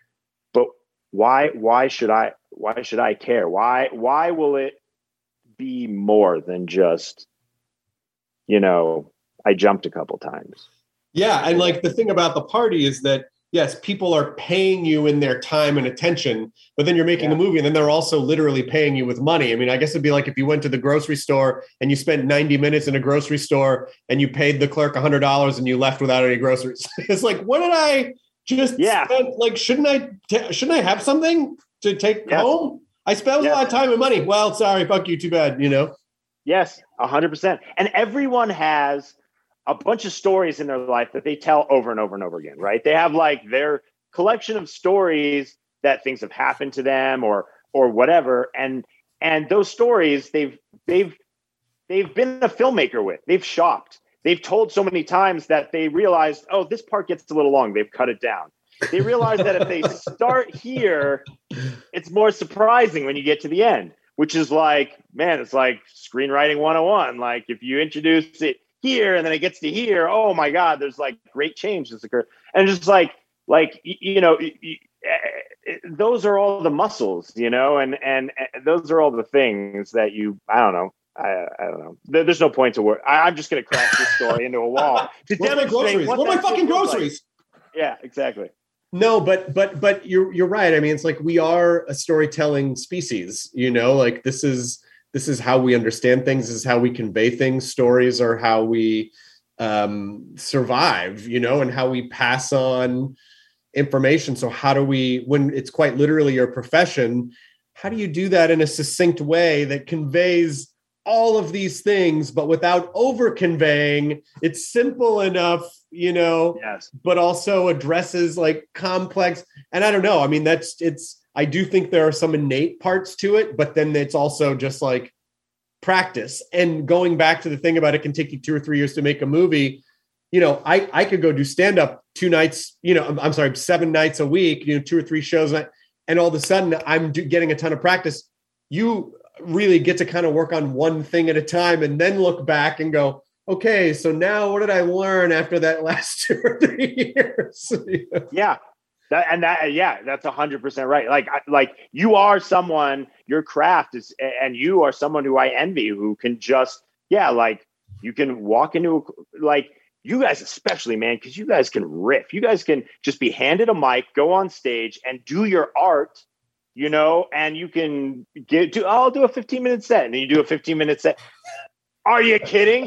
why should I care? Why will it be more than just, you know, I jumped a couple times? Yeah. And like the thing about the party is that, yes, people are paying you in their time and attention, but then you're making a movie and then they're also literally paying you with money. I mean, I guess it'd be like if you went to the grocery store and you spent 90 minutes in a grocery store and you paid the clerk $100 and you left without any groceries. It's like, what did I just spend? Like, shouldn't I have something to take home? I spent a lot of time and money. Well, sorry, fuck you, too bad, you know? Yes, 100%. And everyone has a bunch of stories in their life that they tell over and over and over again, right? They have like their collection of stories that things have happened to them or whatever. And those stories they've been a filmmaker with. They've shopped. They've told so many times that they realized, oh, this part gets a little long. They've cut it down. They realize that if they start here, it's more surprising when you get to the end, which is like, man, it's like screenwriting 101. Like if you introduce it here and then it gets to here, oh my God, there's like great change that's occurred. And just like, you know, those are all the muscles, you know, and those are all the things that I don't know. I don't know. There's no point to work. I'm just going to crash this story into a wall to demonstrate what my fucking groceries. Like. Yeah, exactly. No, but you're right. I mean, it's like we are a storytelling species, you know, like this is how we understand things. This is how we convey things. Stories are how we survive, you know, and how we pass on information. So how do we, when it's quite literally your profession, how do you do that in a succinct way that conveys all of these things, but without over conveying? It's simple enough, you know, but also addresses like complex. And I don't know. I mean, I do think there are some innate parts to it, but then it's also just like practice. And going back to the thing about it can take you 2 or 3 years to make a movie. You know, I could go do stand-up 2 nights, you know, I'm sorry, 7 nights a week, you know, 2 or 3 shows. And all of a sudden I'm getting a ton of practice. You really get to kind of work on one thing at a time and then look back and go, okay, so now what did I learn after that last 2 or 3 years? Yeah. That's 100% right. Like you are someone, your craft is, and you are someone who I envy, who can just, like you can walk into like you guys, especially, man, because you guys can riff. You guys can just be handed a mic, go on stage and do your art, you know, and you can I'll do a 15-minute set. And then you do a 15-minute set. Are you kidding?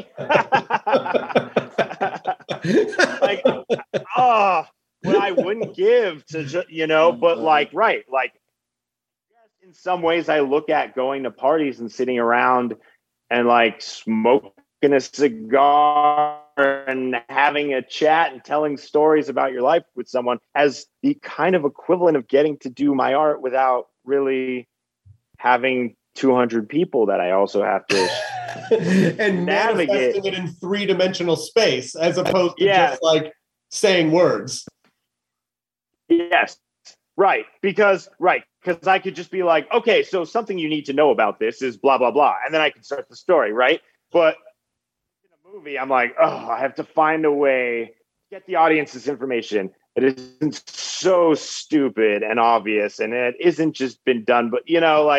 Like, what I wouldn't give to, you know, but like, right. Like in some ways I look at going to parties and sitting around and like smoking a cigar and having a chat and telling stories about your life with someone as the kind of equivalent of getting to do my art without really having 200 people that I also have to and manifesting it in 3-dimensional space as opposed to just like saying words. Yes. Right. Because I could just be like, okay, so something you need to know about this is blah, blah, blah. And then I can start the story. Right. But in a movie, I'm like, I have to find a way to get the audience this information. It isn't so stupid and obvious. And it isn't just been done, but you know,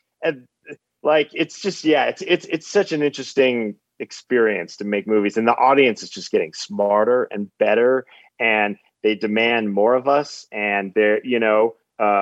it's just, it's such an interesting experience to make movies, and the audience is just getting smarter and better, and they demand more of us. And they're, you know,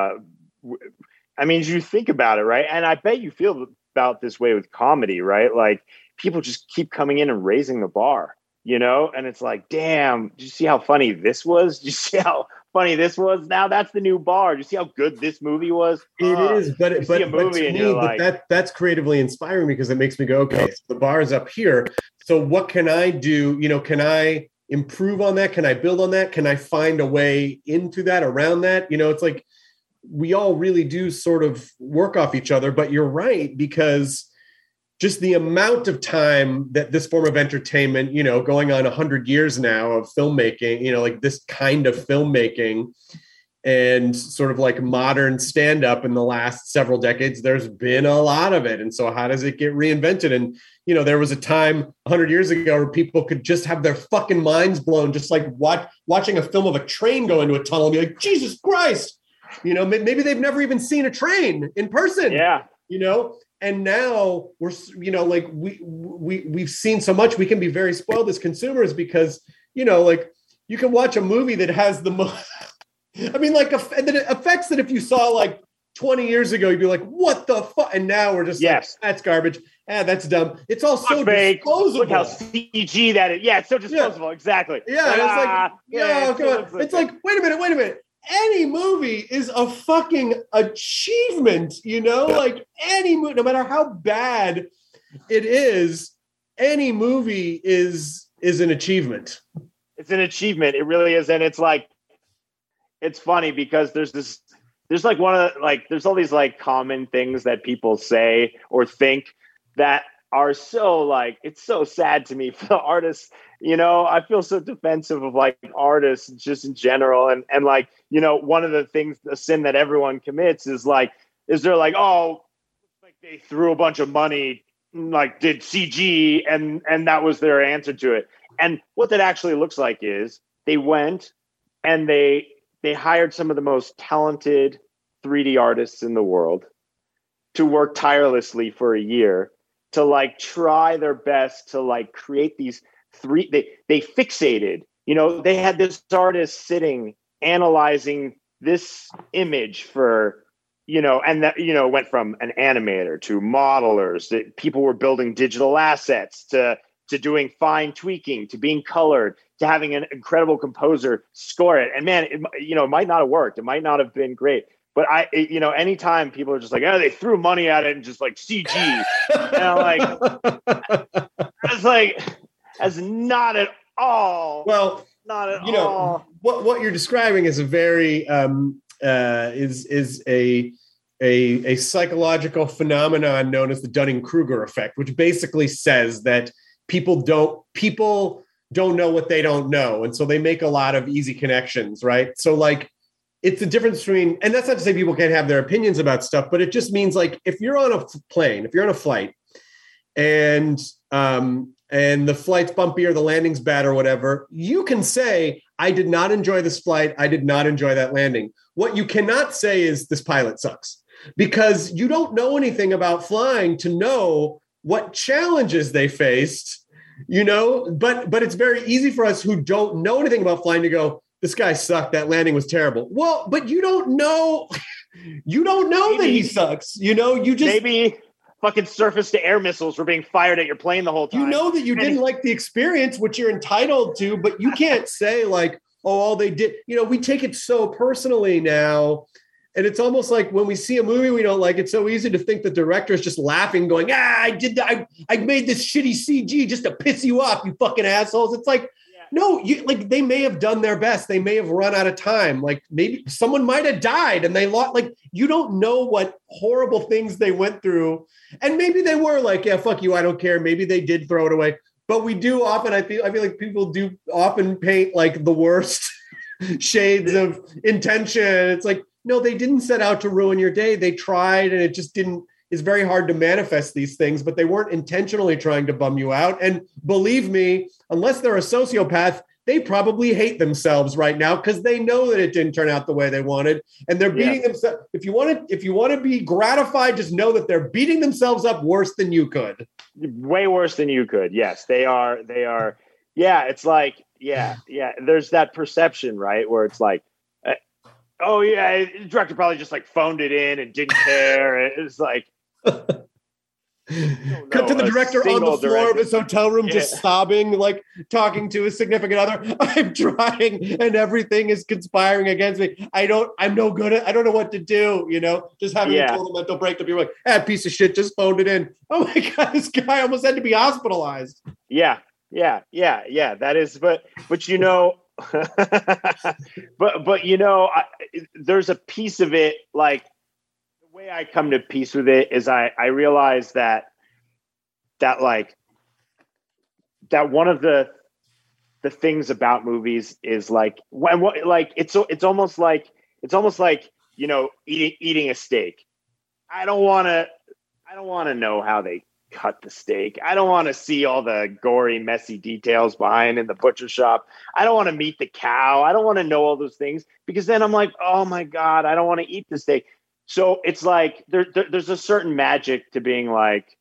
I mean, you think about it, right? And I bet you feel about this way with comedy, right? Like people just keep coming in and raising the bar, you know? And it's like, damn, did you see how funny this was? Did you see how funny this was? Now that's the new bar. Did you see how good this movie was? It is, but that's creatively inspiring because it makes me go, okay, so the bar is up here. So what can I do? You know, can I improve on that? Can I build on that? Can I find a way into that, around that? You know, it's like we all really do sort of work off each other, but you're right, because just the amount of time that this form of entertainment, you know, going on 100 years now of filmmaking, you know, like this kind of filmmaking, and sort of like modern stand-up in the last several decades, there's been a lot of it. And so how does it get reinvented? And, you know, there was a time 100 years ago where people could just have their fucking minds blown, just like watching a film of a train go into a tunnel and be like, Jesus Christ, you know, maybe they've never even seen a train in person. Yeah. You know, and now we're, you know, like we've seen so much, we can be very spoiled as consumers because, you know, like you can watch a movie that has the most, I mean, like effects that if you saw like 20 years ago, you'd be like, what the fuck? And now we're just like, that's garbage. That's dumb. It's all so disposable. Look how CG that is. Yeah, it's so disposable. Yeah. Exactly. Yeah. Like, it's like, come on. It's like, wait a minute. Any movie is a fucking achievement, you know, like any movie, no matter how bad it is, any movie is an achievement. It's an achievement. It really is. And it's like, it's funny because there's like there's all these like common things that people say or think that are so like, it's so sad to me for the artists. You know, I feel so defensive of like artists just in general. And like, you know, one of the things, the sin that everyone commits is they're like, oh, like they threw a bunch of money, like did CG and that was their answer to it. And what that actually looks like is they went and they hired some of the most talented 3D artists in the world to work tirelessly for a year to like try their best to like create these they fixated, you know, they had this artist sitting analyzing this image for, you know, and that, you know, went from an animator to modelers, that people were building digital assets to doing fine tweaking, to being colored, to having an incredible composer score it. And man, it might not have worked. It might not have been great. But anytime people are just like, oh, they threw money at it and just like CG. And I'm like, it's like, that's not at all. Well, not at all. You know, what you're describing is a very, is a psychological phenomenon known as the Dunning-Kruger effect, which basically says that people don't know what they don't know. And so they make a lot of easy connections, right? So like, it's the difference between, and that's not to say people can't have their opinions about stuff, but it just means like, if you're on a plane, if you're on a flight and the flight's bumpy or the landing's bad or whatever, you can say, I did not enjoy this flight. I did not enjoy that landing. What you cannot say is this pilot sucks, because you don't know anything about flying to know what challenges they faced, you know, but it's very easy for us who don't know anything about flying to go, this guy sucked. That landing was terrible. Well, but you don't know that he sucks. You know, you just maybe fucking surface to air missiles were being fired at your plane the whole time. You know that you didn't like the experience, which you're entitled to, but you can't say like, oh, all they did, you know, we take it so personally now. And it's almost like when we see a movie we don't like, it's so easy to think the director is just laughing, going, I did that. I made this shitty CG just to piss you off, you fucking assholes. It's like, no, they may have done their best. They may have run out of time. Like maybe someone might have died and they lost. Like you don't know what horrible things they went through. And maybe they were like, yeah, fuck you, I don't care. Maybe they did throw it away. But we do often, I feel like people do often paint like the worst shades of intention. It's like, no, they didn't set out to ruin your day. They tried and it just didn't. It's very hard to manifest these things, but they weren't intentionally trying to bum you out. And believe me, unless they're a sociopath, they probably hate themselves right now because they know that it didn't turn out the way they wanted. And they're beating themselves. If you want to be gratified, just know that they're beating themselves up worse than you could. Way worse than you could. Yes, they are. Yeah. It's like, yeah. There's that perception, right? Where it's like, oh yeah, the director probably just like phoned it in and didn't care. It's like, cut to the director on the floor of his hotel room, just sobbing, like talking to his significant other. I'm trying and everything is conspiring against me. I'm no good at, I don't know what to do, you know, just having a total mental breakdown. You're like, piece of shit, just phoned it in. Oh my God, this guy almost had to be hospitalized. Yeah. That is, but you know, but you know, there's a piece of it, like the way I come to peace with it is I realize that like that one of the things about movies is like when it's almost like it's almost like, you know, eating a steak. I don't want to know how they cut the steak. I don't want to see all the gory, messy details behind in the butcher shop. I don't want to meet the cow. I don't want to know all those things, because then I'm like, oh my God, I don't want to eat the steak. So it's like there's a certain magic to being like,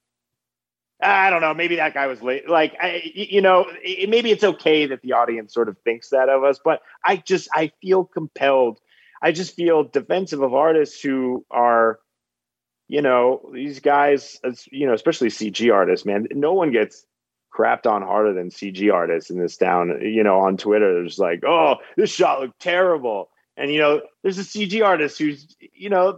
I don't know, maybe that guy was late. Like, maybe it's okay that the audience sort of thinks that of us, but I feel compelled. I just feel defensive of artists who are, you know, these guys, you know, especially CG artists, man. No one gets crapped on harder than CG artists in this town. You know, on Twitter, there's like, oh, this shot looked terrible. And, you know, there's a CG artist who's, you know,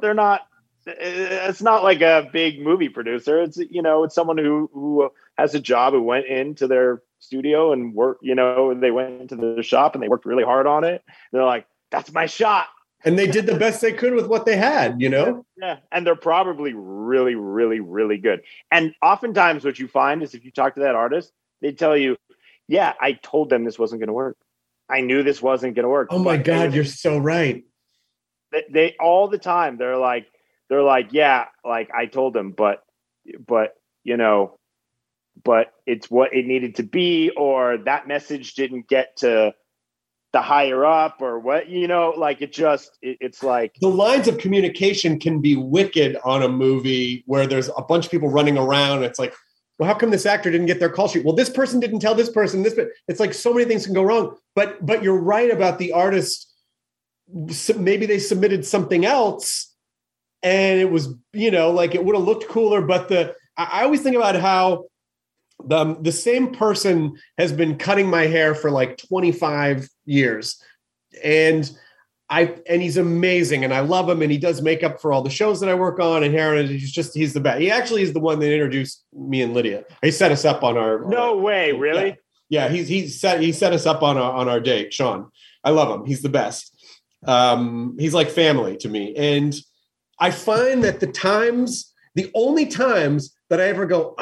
it's not like a big movie producer. It's, you know, it's someone who has a job, who went into their studio and worked, you know, they went into the shop and they worked really hard on it. They're like, that's my shot. And they did the best they could with what they had, you know? Yeah. And they're probably really, really, really good. And oftentimes what you find is if you talk to that artist, they tell you, yeah, I told them this wasn't going to work. I knew this wasn't going to work. Oh my God, you're so right. They all the time, they're like, yeah, like I told them, but, you know, but it's what it needed to be, or that message didn't get to the higher up, or what, you know, like it's like the lines of communication can be wicked on a movie where there's a bunch of people running around. It's like, well, how come this actor didn't get their call sheet? Well, this person didn't tell this person this, but it's like so many things can go wrong. But you're right about the artist. Maybe they submitted something else and it was, you know, like it would have looked cooler. But I always think about how the same person has been cutting my hair for like 25 years. And he's amazing and I love him, and he does makeup for all the shows that I work on and hair, and he's the best. He actually is the one that introduced me and Lydia. He set us up on our way, really? Yeah, he set us up on our date, Sean. I love him. He's the best. He's like family to me. And I find that the only times that I ever go,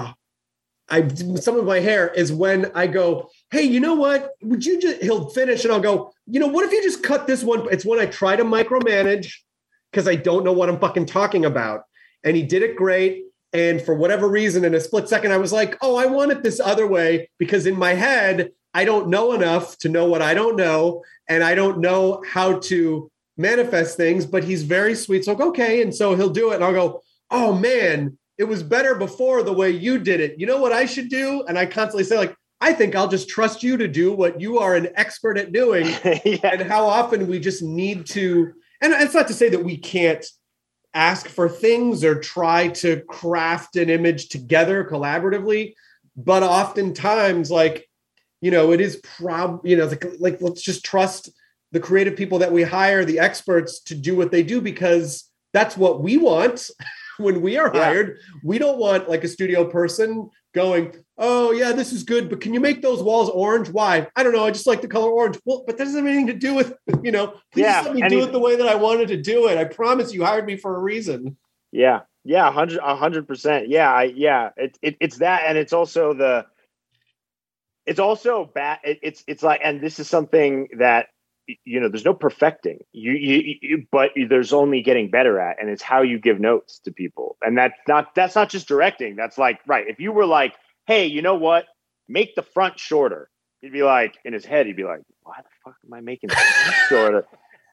some of my hair is when I go, hey, you know what? Would you just, he'll finish and I'll go, you know, what if you just cut this one? It's when I try to micromanage because I don't know what I'm fucking talking about. And he did it great. And for whatever reason, in a split second, I was like, oh, I want it this other way, because in my head, I don't know enough to know what I don't know. And I don't know how to manifest things, but he's very sweet. So, okay. And so he'll do it. And I'll go, oh man, it was better before the way you did it. You know what I should do? And I constantly say, like, I think I'll just trust you to do what you are an expert at doing. Yeah. And how often we just need to, and it's not to say that we can't ask for things or try to craft an image together collaboratively, but oftentimes, like, you know, it is like let's just trust the creative people that we hire, the experts, to do what they do, because that's what we want. When we are hired, we don't want like a studio person going, oh yeah, this is good, but can you make those walls orange? Why? I don't know. I just like the color orange. Well, but that doesn't have anything to do with, you know, please let me do it the way that I wanted to do it. I promise you hired me for a reason. Yeah. Yeah. 100%. Yeah. It's that. And it's also it's also bad. It's like, and this is something that, you know, there's no perfecting but there's only getting better at, and it's how you give notes to people. And that's not just directing. That's like, right. If you were like, hey, you know what, make the front shorter, he'd be like, in his head, he'd be like, why the fuck am I making the front shorter?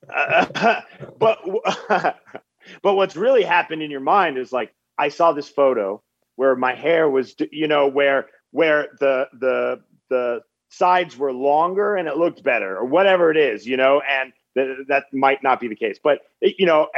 But what's really happened in your mind is like, I saw this photo where my hair was, you know, where the sides were longer and it looked better, or whatever it is, you know, and that might not be the case, but you know,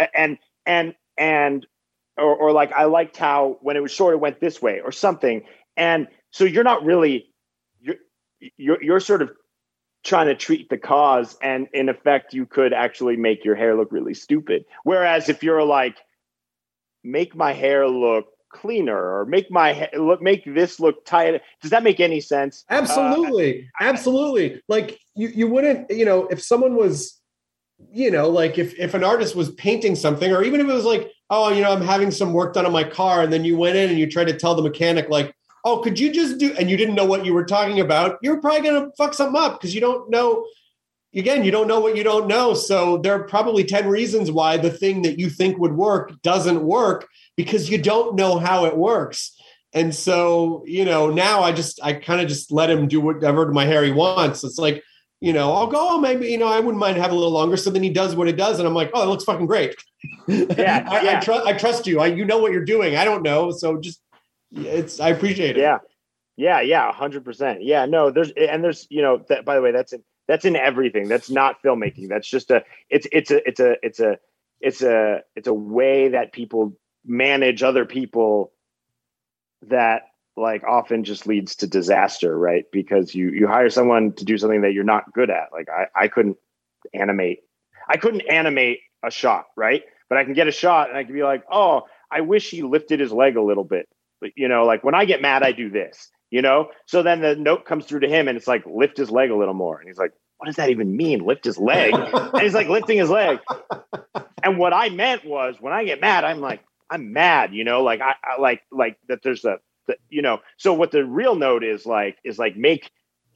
or like, I liked how when it was short, it went this way or something. And so you're not really, you're sort of trying to treat the cause, and in effect, you could actually make your hair look really stupid. Whereas if you're like, make my hair look cleaner, or make this look tight. Does that make any sense? Absolutely. Absolutely. Like you wouldn't, you know, if someone was, you know, like if an artist was painting something, or even if it was like, oh, you know, I'm having some work done on my car, and then you went in and you tried to tell the mechanic, like, oh, could you just do, and you didn't know what you were talking about, you're probably going to fuck something up because you don't know. again, you don't know what you don't know. So there are probably 10 reasons why the thing that you think would work doesn't work because you don't know how it works. And so, now I kind of just let him do whatever to my hair he wants. It's like, I'll go, maybe, I wouldn't mind having a little longer. So then he does what it does. And I'm like, oh, it looks fucking great. Yeah. I trust you. You know what you're doing. I don't know. So I appreciate it. Yeah. 100%. Yeah, no, there's, that, by the way, that's in everything. That's not filmmaking. That's just it's a way that people manage other people that like often just leads to disaster, right? Because you hire someone to do something that you're not good at. Like I couldn't animate a shot, right? But I can get a shot and I can be like, oh, I wish he lifted his leg a little bit. Like when I get mad, I do this, So then the note comes through to him and it's like, lift his leg a little more. And he's like, what does that even mean? Lift his leg? And he's like lifting his leg. And what I meant was when I get mad, I'm mad, like I like that there's so what the real note is make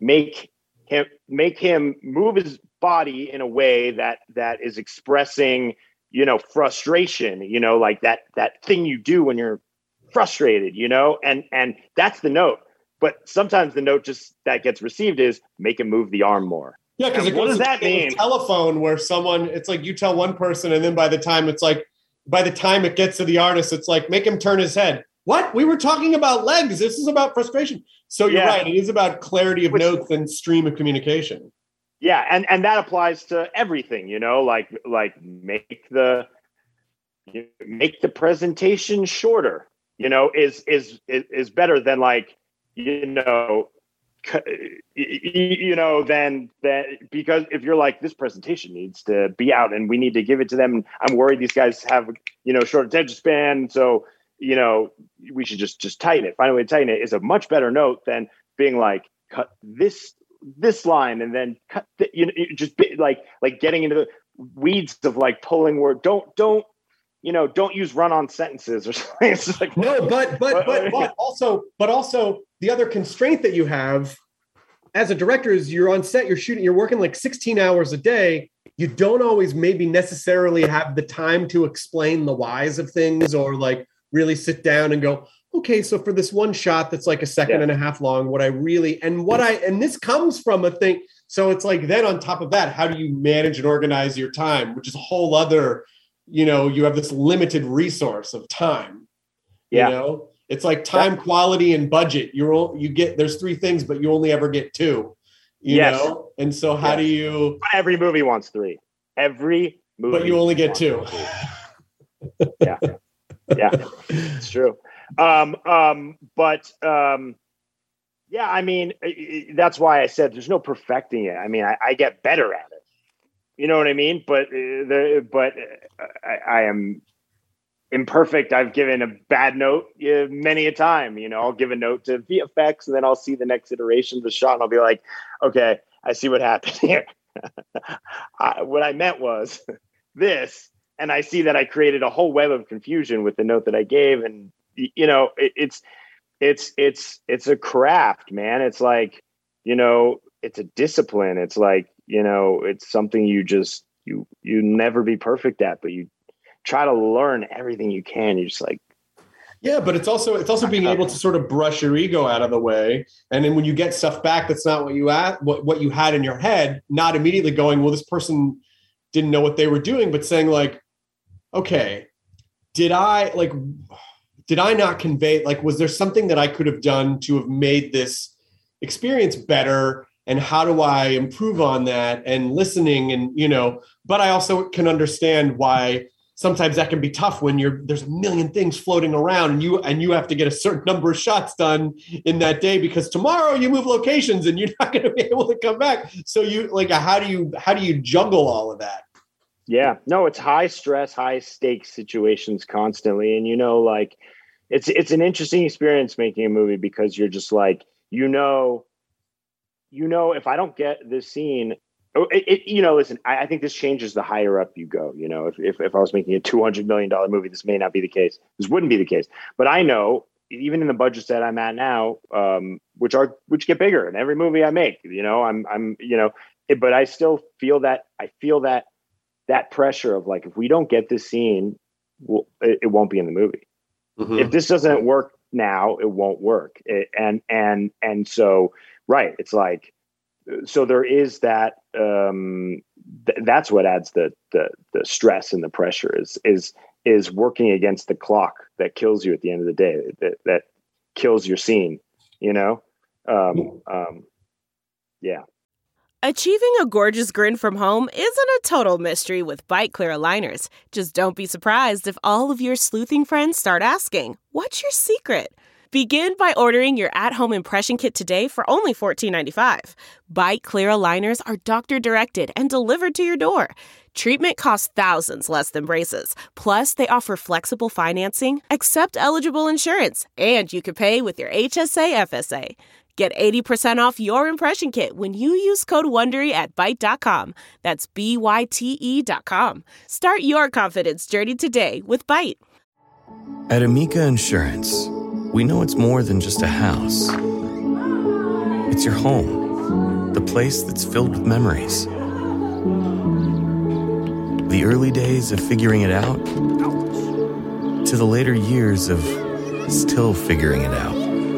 him move his body in a way that is expressing, frustration, like that thing you do when you're frustrated, and that's the note. But sometimes the note just that gets received is make him move the arm more. Yeah, because what does that mean? Telephone where it's like you tell one person, and then by the time it gets to the artist, it's like make him turn his head. What? We were talking about legs. This is about frustration. So you're right. It is about clarity of notes and stream of communication. Yeah, and that applies to everything. Like make the presentation shorter. Is better than like than that, because if you're like this presentation needs to be out and we need to give it to them, I'm worried these guys have short attention span, so we should just tighten it, find a way to tighten it, is a much better note than being like cut this line and then cut like getting into the weeds of like pulling word. Don't use run-on sentences or something. It's just like, no, but also the other constraint that you have as a director is you're on set, you're working like 16 hours a day. You don't always maybe necessarily have the time to explain the whys of things or like really sit down and go, okay, so for this one shot that's like a second and a half long, and this comes from a thing. So it's like, then on top of that, how do you manage and organize your time, which is a whole other, you have this limited resource of time. It's like time, quality, and budget. There's three things, but you only ever get two, you know? And so how do you... Every movie wants three. Every movie. But you only get two. Yeah, it's true. I mean, that's why I said there's no perfecting it. I mean, I get better at it. You know what I mean? But I am imperfect. I've given a bad note many a time. I'll give a note to VFX and then I'll see the next iteration of the shot and I'll be like, okay, I see what happened here. What I meant was this, and I see that I created a whole web of confusion with the note that I gave. And it's a craft, man. It's like, it's a discipline. It's like, it's something you never be perfect at, but you try to learn everything you can. You're just like, yeah, but it's also being able to sort of brush your ego out of the way. And then when you get stuff back, that's not what you had in your head, not immediately going, well, this person didn't know what they were doing, but saying like, okay, did I not convey, like, was there something that I could have done to have made this experience better? And how do I improve on that? And listening and, but I also can understand why sometimes that can be tough when there's a million things floating around and you have to get a certain number of shots done in that day because tomorrow you move locations and you're not going to be able to come back. So how do you juggle all of that? Yeah, no, it's high stress, high stakes situations constantly. And, it's an interesting experience making a movie because you're just like, if I don't get this scene, listen, I think this changes the higher up you go. If I was making a $200 million movie, this may not be the case. This wouldn't be the case. But I know, even in the budgets that I'm at now, which get bigger in every movie I make, I'm but I still feel that that pressure of like, if we don't get this scene, it won't be in the movie. Mm-hmm. If this doesn't work now, it won't work. And so, right. It's like, so there is that, that's what adds the stress and the pressure is working against the clock that kills you at the end of the day, that kills your scene, you know? Yeah. Achieving a gorgeous grin from home isn't a total mystery with Byte Clear aligners. Just don't be surprised if all of your sleuthing friends start asking, "What's your secret?" Begin by ordering your at-home impression kit today for only $14.95. Byte Clear aligners are doctor-directed and delivered to your door. Treatment costs thousands less than braces. Plus, they offer flexible financing, accept eligible insurance, and you can pay with your HSA FSA. Get 80% off your impression kit when you use code WONDERY at Byte.com. That's BYTE.com. Start your confidence journey today with Byte. At Amica Insurance, we know it's more than just a house. It's your home, the place that's filled with memories. The early days of figuring it out, to the later years of still figuring it out.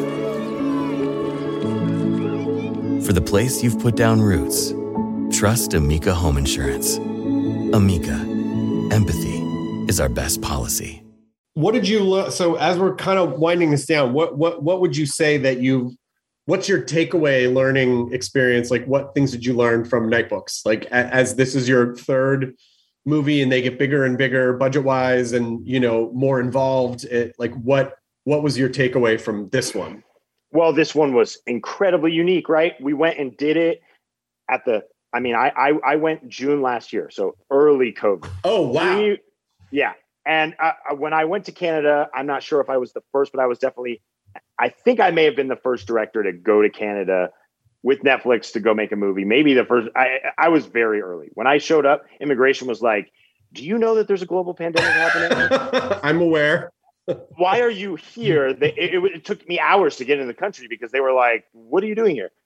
For the place you've put down roots, trust Amica Home Insurance. Amica, empathy is our best policy. What did you so as we're kind of winding this down, what would you say that what's your takeaway learning experience? Like, what things did you learn from Night Books? Like, as this is your third movie and they get bigger and bigger budget wise and, you know, more involved, what was your takeaway from this one? Well, this one was incredibly unique, right? We went and did it at I went June last year, so early COVID. Oh, wow. Yeah. And when I went to Canada, I'm not sure if I was the first, but I think I may have been the first director to go to Canada with Netflix to go make a movie. Maybe the first. I was very early. When I showed up, immigration was like, "Do you know that there's a global pandemic happening?" I'm aware. Why are you here? It took me hours to get into the country because they were like, "What are you doing here?"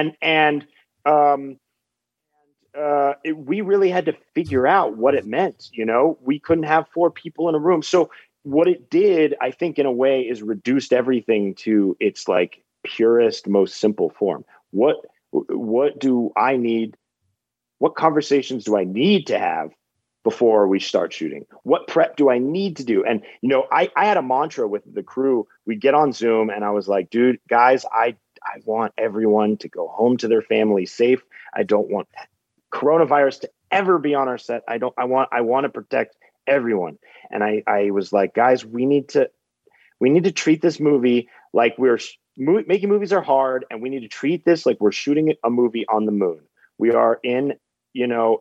We really had to figure out what it meant. You know, we couldn't have 4 people in a room. So what it did, I think, in a way, is reduced everything to its like purest, most simple form. What do I need? What conversations do I need to have before we start shooting? What prep do I need to do? And, you know, I had a mantra with the crew. We'd get on Zoom and I was like, dude, guys, I want everyone to go home to their family safe. I don't want coronavirus to ever be on our set. I want to protect everyone. And I was like, guys, we need to treat this movie like making movies are hard. And we need to treat this like we're shooting a movie on the moon. We are in, you know,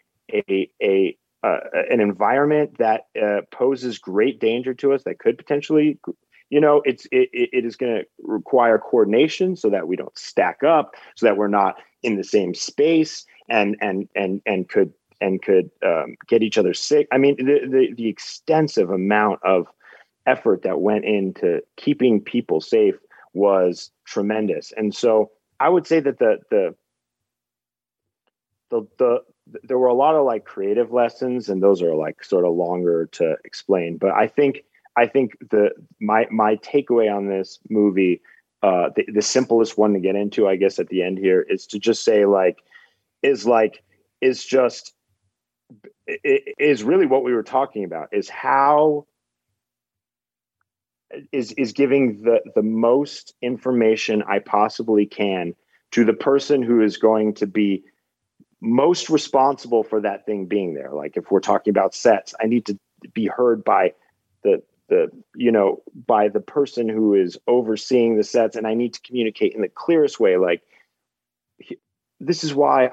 an environment that poses great danger to us that could potentially, you know, it is going to require coordination so that we don't stack up, so that we're not in the same space and could get each other sick. I mean, the extensive amount of effort that went into keeping people safe was tremendous. And so I would say that there were a lot of like creative lessons, and those are like sort of longer to explain. But I think my takeaway on this movie, the simplest one to get into, I guess, at the end here is to just say is really what we were talking about, is how is giving the most information I possibly can to the person who is going to be most responsible for that thing being there. Like if we're talking about sets, I need to be heard by by the person who is overseeing the sets, and I need to communicate in the clearest way. Like, this is why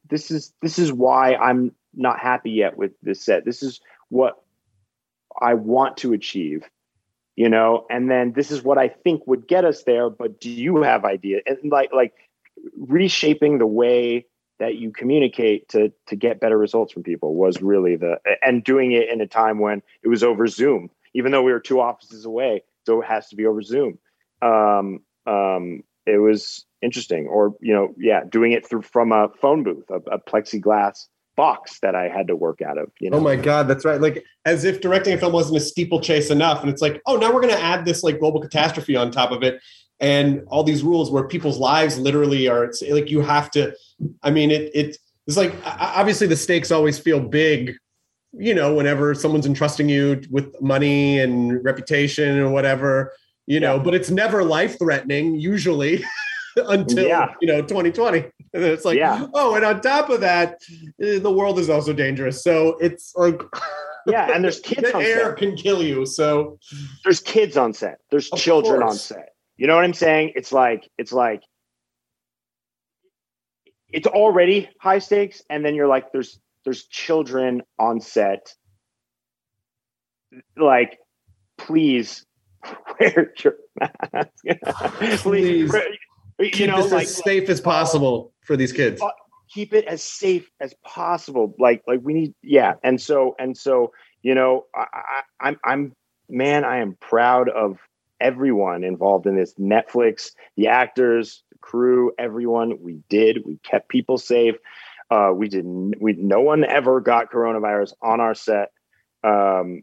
I'm not happy yet with this set. This is what I want to achieve, you know, and then this is what I think would get us there. But do you have idea? And like reshaping the way that you communicate to get better results from people was really and doing it in a time when it was over Zoom, even though we were 2 offices away. So it has to be over Zoom. interesting. Or, doing it from a phone booth, a plexiglass box that I had to work out of. Oh my God, that's right. Like, as if directing a film wasn't a steeplechase enough. And it's like, oh, now we're going to add this like global catastrophe on top of it. And all these rules where people's lives literally are, it's like, you have to, I mean, it's like, obviously the stakes always feel big, whenever someone's entrusting you with money and reputation or whatever, but it's never life-threatening usually until, 2020. And then it's like, oh, and on top of that, the world is also dangerous. So it's like, and there's kids the on air set. can kill you. So there's kids on set. There's children on set. You know what I'm saying? It's like it's already high stakes, and then you're like, there's children on set. Like, please wear your mask. Please, keep this as safe as possible for these kids. Keep it as safe as possible. Like we need, And so, I am proud of everyone involved in this. Netflix, the actors, the crew, everyone. We kept people safe. No one ever got coronavirus on our set. And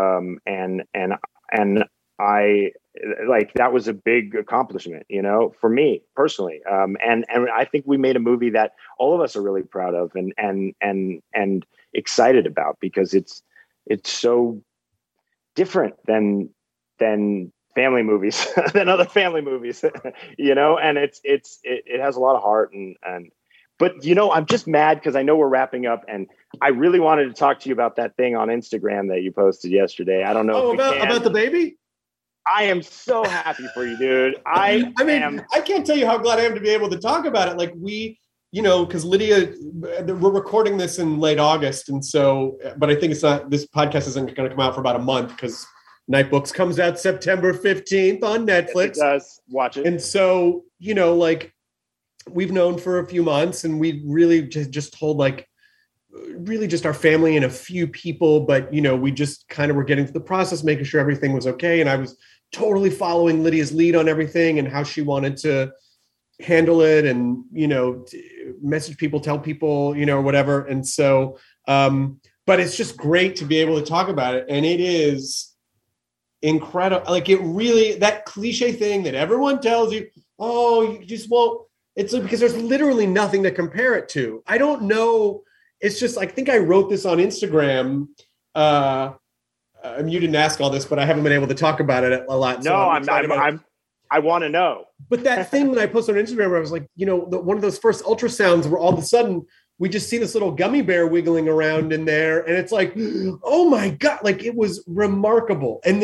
I, like, that was a big accomplishment, for me personally. And I think we made a movie that all of us are really proud of and excited about, because it's so different than family movies, than other family movies, and it has a lot of heart but I'm just mad because I know we're wrapping up, and I really wanted to talk to you about that thing on Instagram that you posted yesterday. I don't know. About the baby? I am so happy for you, dude. I can't tell you how glad I am to be able to talk about it. Like, we, because Lydia, we're recording this in late August. And so, but I think this podcast isn't going to come out for about a month, because Night Books comes out September 15th on Netflix. It does. Watch it. And so, like, we've known for a few months, and we really just told, like, really just our family and a few people, but we just kind of were getting through the process, making sure everything was okay. And I was totally following Lydia's lead on everything and how she wanted to handle it, and message people, tell people, or whatever. And so but it's just great to be able to talk about it. And it is incredible. Like, it really, that cliche thing that everyone tells you, oh, you just won't. It's because there's literally nothing to compare it to. I don't know. It's just, I think I wrote this on Instagram. You didn't ask all this, but I haven't been able to talk about it a lot. No, I want to know. But that thing that I posted on Instagram, where I was like, one of those first ultrasounds where all of a sudden we just see this little gummy bear wiggling around in there. And it's like, oh my God, like, it was remarkable. And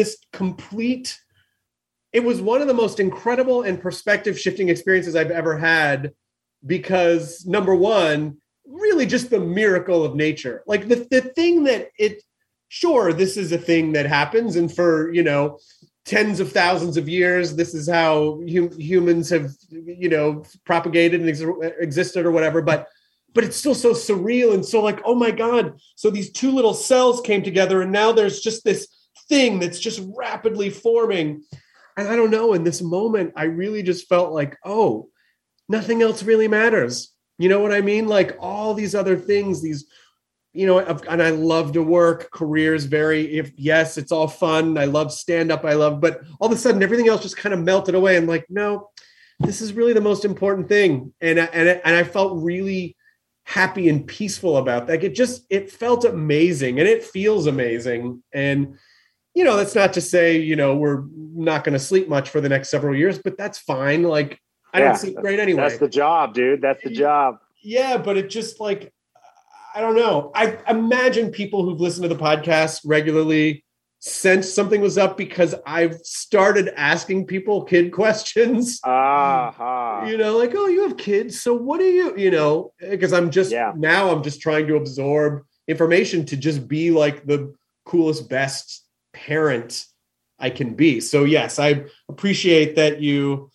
it was one of the most incredible and perspective shifting experiences I've ever had, because number one, really just the miracle of nature. Like, the thing that this is a thing that happens. And for, tens of thousands of years, this is how humans have, propagated and existed or whatever. But it's still so surreal. And so, like, oh my God. So these two little cells came together, and now there's just this thing that's just rapidly forming. And I don't know, in this moment, I really just felt like, oh, nothing else really matters. You know what I mean? Like, all these other things, and I love to work. Careers yes, it's all fun. I love stand-up. But all of a sudden, everything else just kind of melted away. I'm like, no, this is really the most important thing. And I felt really happy and peaceful about that. It felt amazing, and it feels amazing. And that's not to say, we're not going to sleep much for the next several years, but that's fine. Like, I don't sleep great anyway. That's the job, dude. That's the job. Yeah, but it just, like, I don't know. I imagine people who've listened to the podcast regularly sensed something was up, because I've started asking people kid questions. Like, oh, you have kids, so what do you, because I'm just, now I'm just trying to absorb information to just be like the coolest, best parent I can be. So yes, I appreciate that you.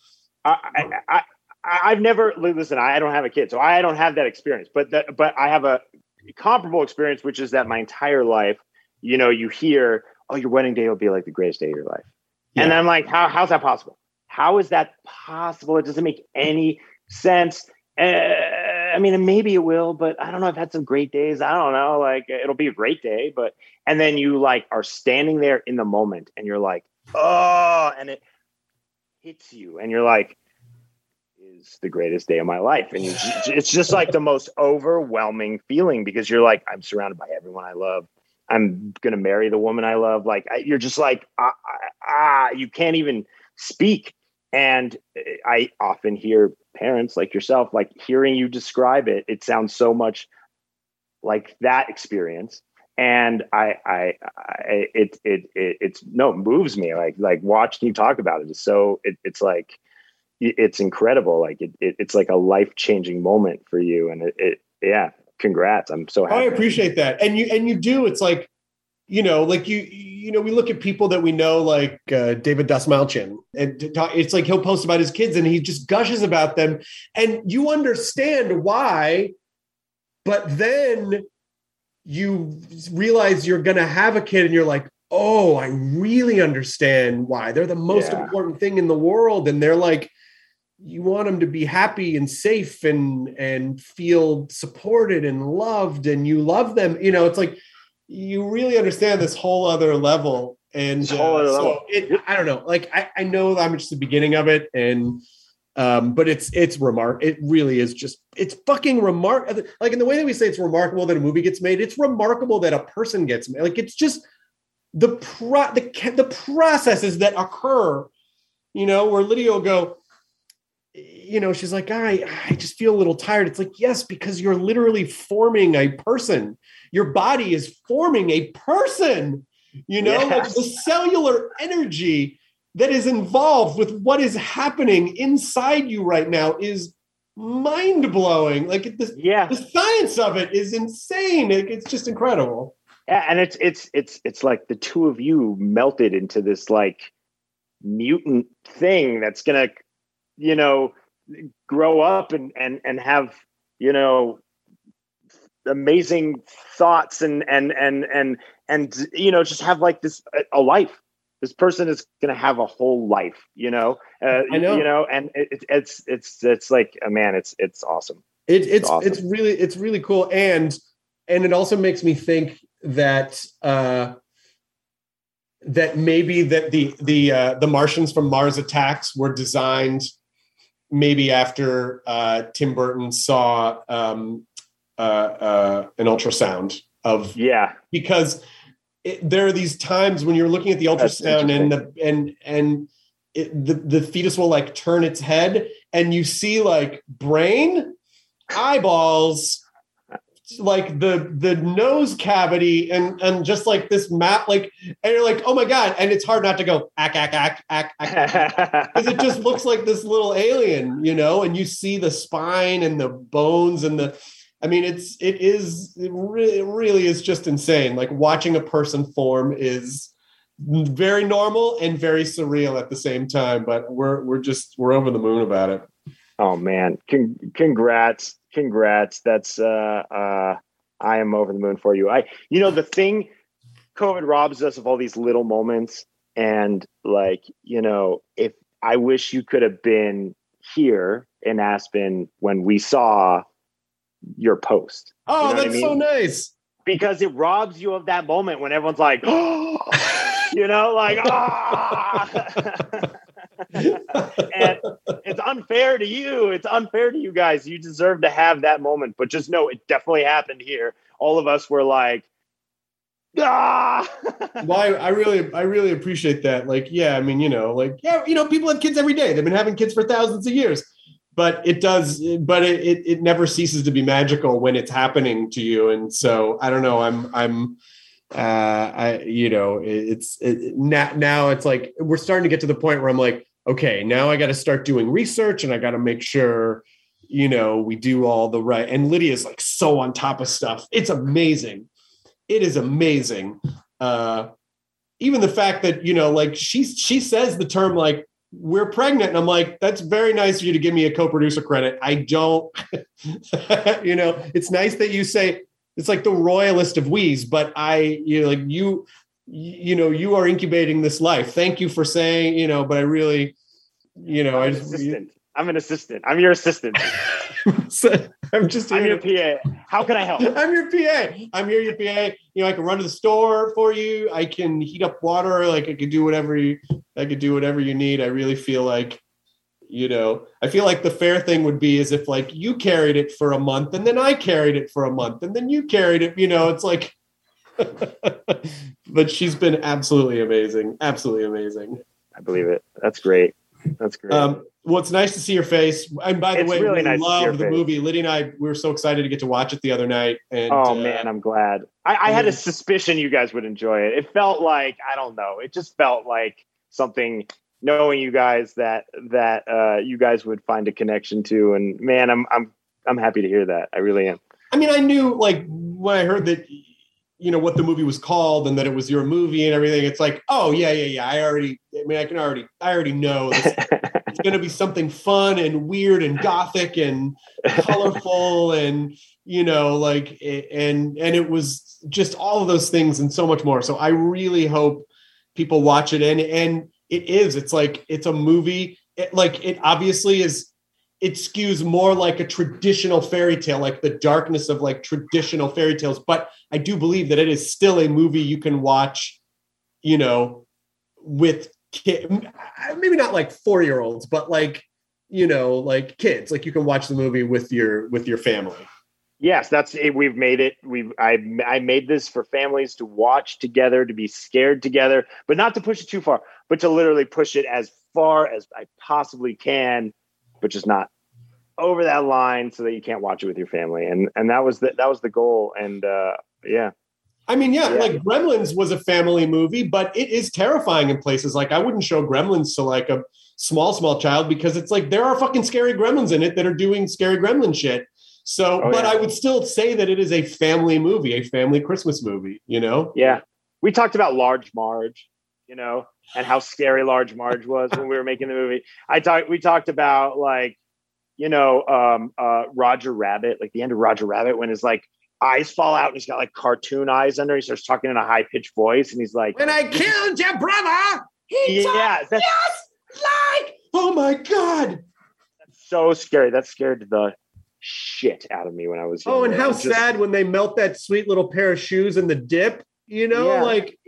I've never, listen, I don't have a kid, so I don't have that experience, but I have a comparable experience, which is that my entire life, you hear, oh, your wedding day will be like the greatest day of your life. Yeah. And I'm like, how's that possible? how is that possible? It doesn't make any sense. I mean, maybe it will, but I don't know. I've had some great days. I don't know. Like, it'll be a great day, but, and then you like are standing there in the moment and you're like, oh, and it hits you and you're like, is the greatest day of my life. And it's just like the most overwhelming feeling because you're like, I'm surrounded by everyone I love. I'm going to marry the woman I love. Like, you're just like, you can't even speak. And I often hear parents like yourself, like hearing you describe it, it sounds so much like that experience. And it moves me like watching you talk about it is so, it's like, it's incredible. Like it's like a life-changing moment for you. And yeah, congrats. I'm so happy. I appreciate that. And you do, it's like, you know, like you know, we look at people that we know, like David Dasmalchian, and it's like he'll post about his kids and he just gushes about them and you understand why, but then you realize you're going to have a kid and you're like, oh, I really understand why. They're the most important thing in the world. And they're like, you want them to be happy and safe and feel supported and loved and you love them. You know, it's like, you really understand this whole other level. And so I don't know, like, I know I'm just the beginning of it. And, but it's it really is just, it's fucking remarkable. Like in the way that we say it's remarkable that a movie gets made, it's remarkable that a person gets made. Like, it's just the processes that occur, you know, where Lydia will go, you know, she's like, I just feel a little tired. It's like, yes, because you're literally forming a person. Your body is forming a person, you know, like the cellular energy that is involved with what is happening inside you right now is mind blowing. Like the science of it is insane. It's just incredible. Yeah. And it's like the two of you melted into this like mutant thing that's going to, you know, grow up and have, you know, amazing thoughts and you know, just have like this a life. This person is going to have a whole life, you know. I know, you know, and it's like, man, it's awesome. It's awesome. It's really cool, and it also makes me think that that maybe that the Martians from Mars Attacks were designed maybe after Tim Burton saw an ultrasound of because there are these times when you're looking at the ultrasound and the fetus will like turn its head and you see like brain, eyeballs, like the nose cavity and just like this map, like, and you're like, oh my God. And it's hard not to go because it just looks like this little alien, you know, and you see the spine and the bones and it really is just insane. Like watching a person form is very normal and very surreal at the same time, but we're over the moon about it. Oh man. Congrats. That's I am over the moon for you. The thing, COVID robs us of all these little moments. And like, you know, if I wish you could have been here in Aspen when we saw your post. Oh, you know that's so nice. Because it robs you of that moment when everyone's like, oh, you know, like, and it's unfair to you. It's unfair to you guys. You deserve to have that moment, but just know it definitely happened here. All of us were like, Well, I really appreciate that. Like, yeah, I mean, you know, like, yeah, you know, people have kids every day. They've been having kids for thousands of years, but it never ceases to be magical when it's happening to you. And so I don't know, now it's like, we're starting to get to the point where I'm like, okay, now I got to start doing research and I got to make sure, you know, we do all the right. And Lydia's like so on top of stuff. It's amazing. It is amazing. Even the fact that, you know, like she says the term like, we're pregnant. And I'm like, that's very nice of you to give me a co-producer credit. I don't, you know, it's nice that you say it's like the royalist of wheeze, but you are incubating this life. Thank you for saying, you know, but I really, you know, I'm an assistant. I'm your assistant. I'm just here. I'm your PA. How can I help? I'm your PA. I'm here, your PA. You know, I can run to the store for you. I can heat up water. Like I could do whatever you need. I really feel like, you know, I feel like the fair thing would be is if like you carried it for a month and then I carried it for a month and then you carried it, you know, it's like, but she's been absolutely amazing. Absolutely amazing. I believe it. That's great. That's great. Well, it's nice to see your face. And by the way, really we nice love the movie. Liddy and I, we were so excited to get to watch it the other night. And man, I'm glad. I had a suspicion you guys would enjoy it. It felt like, I don't know. It just felt like something, knowing you guys that you guys would find a connection to. And man, I'm happy to hear that. I really am. I mean, I knew like when I heard that, you know, what the movie was called and that it was your movie and everything. It's like, oh yeah. I already know it's going to be something fun and weird and gothic and colorful and, you know, like, and it was just all of those things and so much more. So I really hope people watch it. And it's like, it's a movie. It obviously is. It skews more like a traditional fairy tale, like the darkness of like traditional fairy tales. But I do believe that it is still a movie you can watch, you know, with kids, maybe not like 4-year-olds, but like, you know, like kids, like you can watch the movie with your family. Yes, that's it. We've made it. I made this for families to watch together, to be scared together, but not to push it too far, but to literally push it as far as I possibly can, but just not over that line so that you can't watch it with your family. And that was the goal. And yeah. I mean, yeah, like Gremlins was a family movie, but it is terrifying in places. Like I wouldn't show Gremlins to like a small child because it's like there are fucking scary gremlins in it that are doing scary gremlin shit. So, I would still say that it is a family movie, a family Christmas movie, you know? Yeah. We talked about Large Marge, you know, and how scary Large Marge was when we were making the movie. We talked about like, you know, Roger Rabbit, like the end of Roger Rabbit when his like eyes fall out and he's got like cartoon eyes under. He starts talking in a high pitched voice and he's like, "When I killed your brother, he talked just like, oh my God." That's so scary. That scared the shit out of me when I was young. Oh, and how sad when they melt that sweet little pair of shoes in the dip, you know,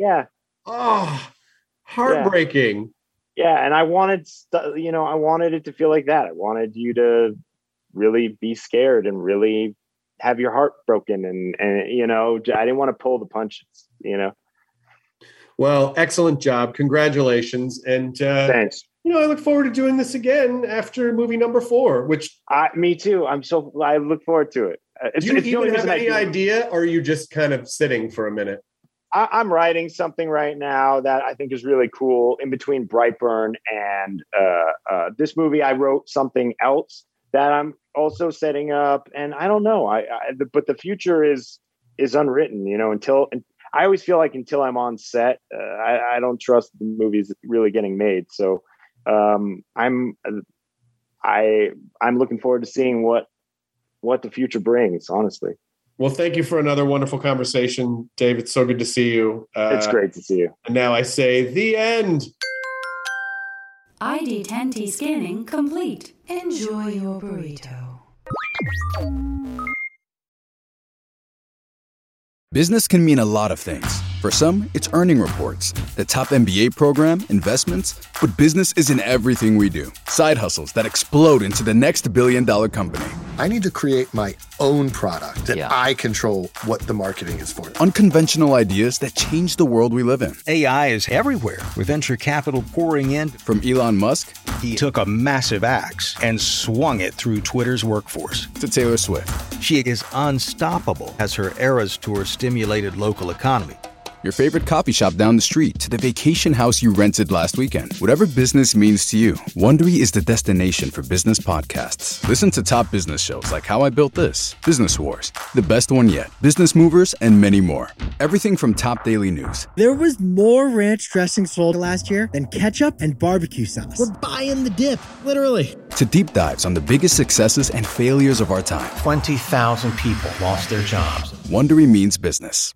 heartbreaking. Yeah, and I wanted it to feel like that. I wanted you to really be scared and really have your heart broken, and you know, I didn't want to pull the punches, you know. Well, excellent job, congratulations, and thanks. You know, I look forward to doing this again after movie number 4. Which me too. I look forward to it. Do you even have any idea, or are you just kind of sitting for a minute? I'm writing something right now that I think is really cool. In between Brightburn and this movie, I wrote something else that I'm also setting up. And I don't know. But the future is unwritten. You know, I always feel like until I'm on set, I don't trust the movies really getting made. So I'm looking forward to seeing what the future brings. Honestly. Well, thank you for another wonderful conversation, Dave. It's so good to see you. It's great to see you. And now I say the end. ID10T scanning complete. Enjoy your burrito. Business can mean a lot of things. For some, it's earning reports, the top MBA program, investments, but business isn't everything we do. Side hustles that explode into the next billion-dollar company. I need to create my own product that I control what the marketing is for. Unconventional ideas that change the world we live in. AI is everywhere, with venture capital pouring in. From Elon Musk, he took a massive axe and swung it through Twitter's workforce. To Taylor Swift. She is unstoppable as her Eras Tour stimulated local economy. Your favorite coffee shop down the street to the vacation house you rented last weekend. Whatever business means to you, Wondery is the destination for business podcasts. Listen to top business shows like How I Built This, Business Wars, The Best One Yet, Business Movers, and many more. Everything from top daily news. There was more ranch dressing sold last year than ketchup and barbecue sauce. We're buying the dip, literally. To deep dives on the biggest successes and failures of our time. 20,000 people lost their jobs. Wondery means business.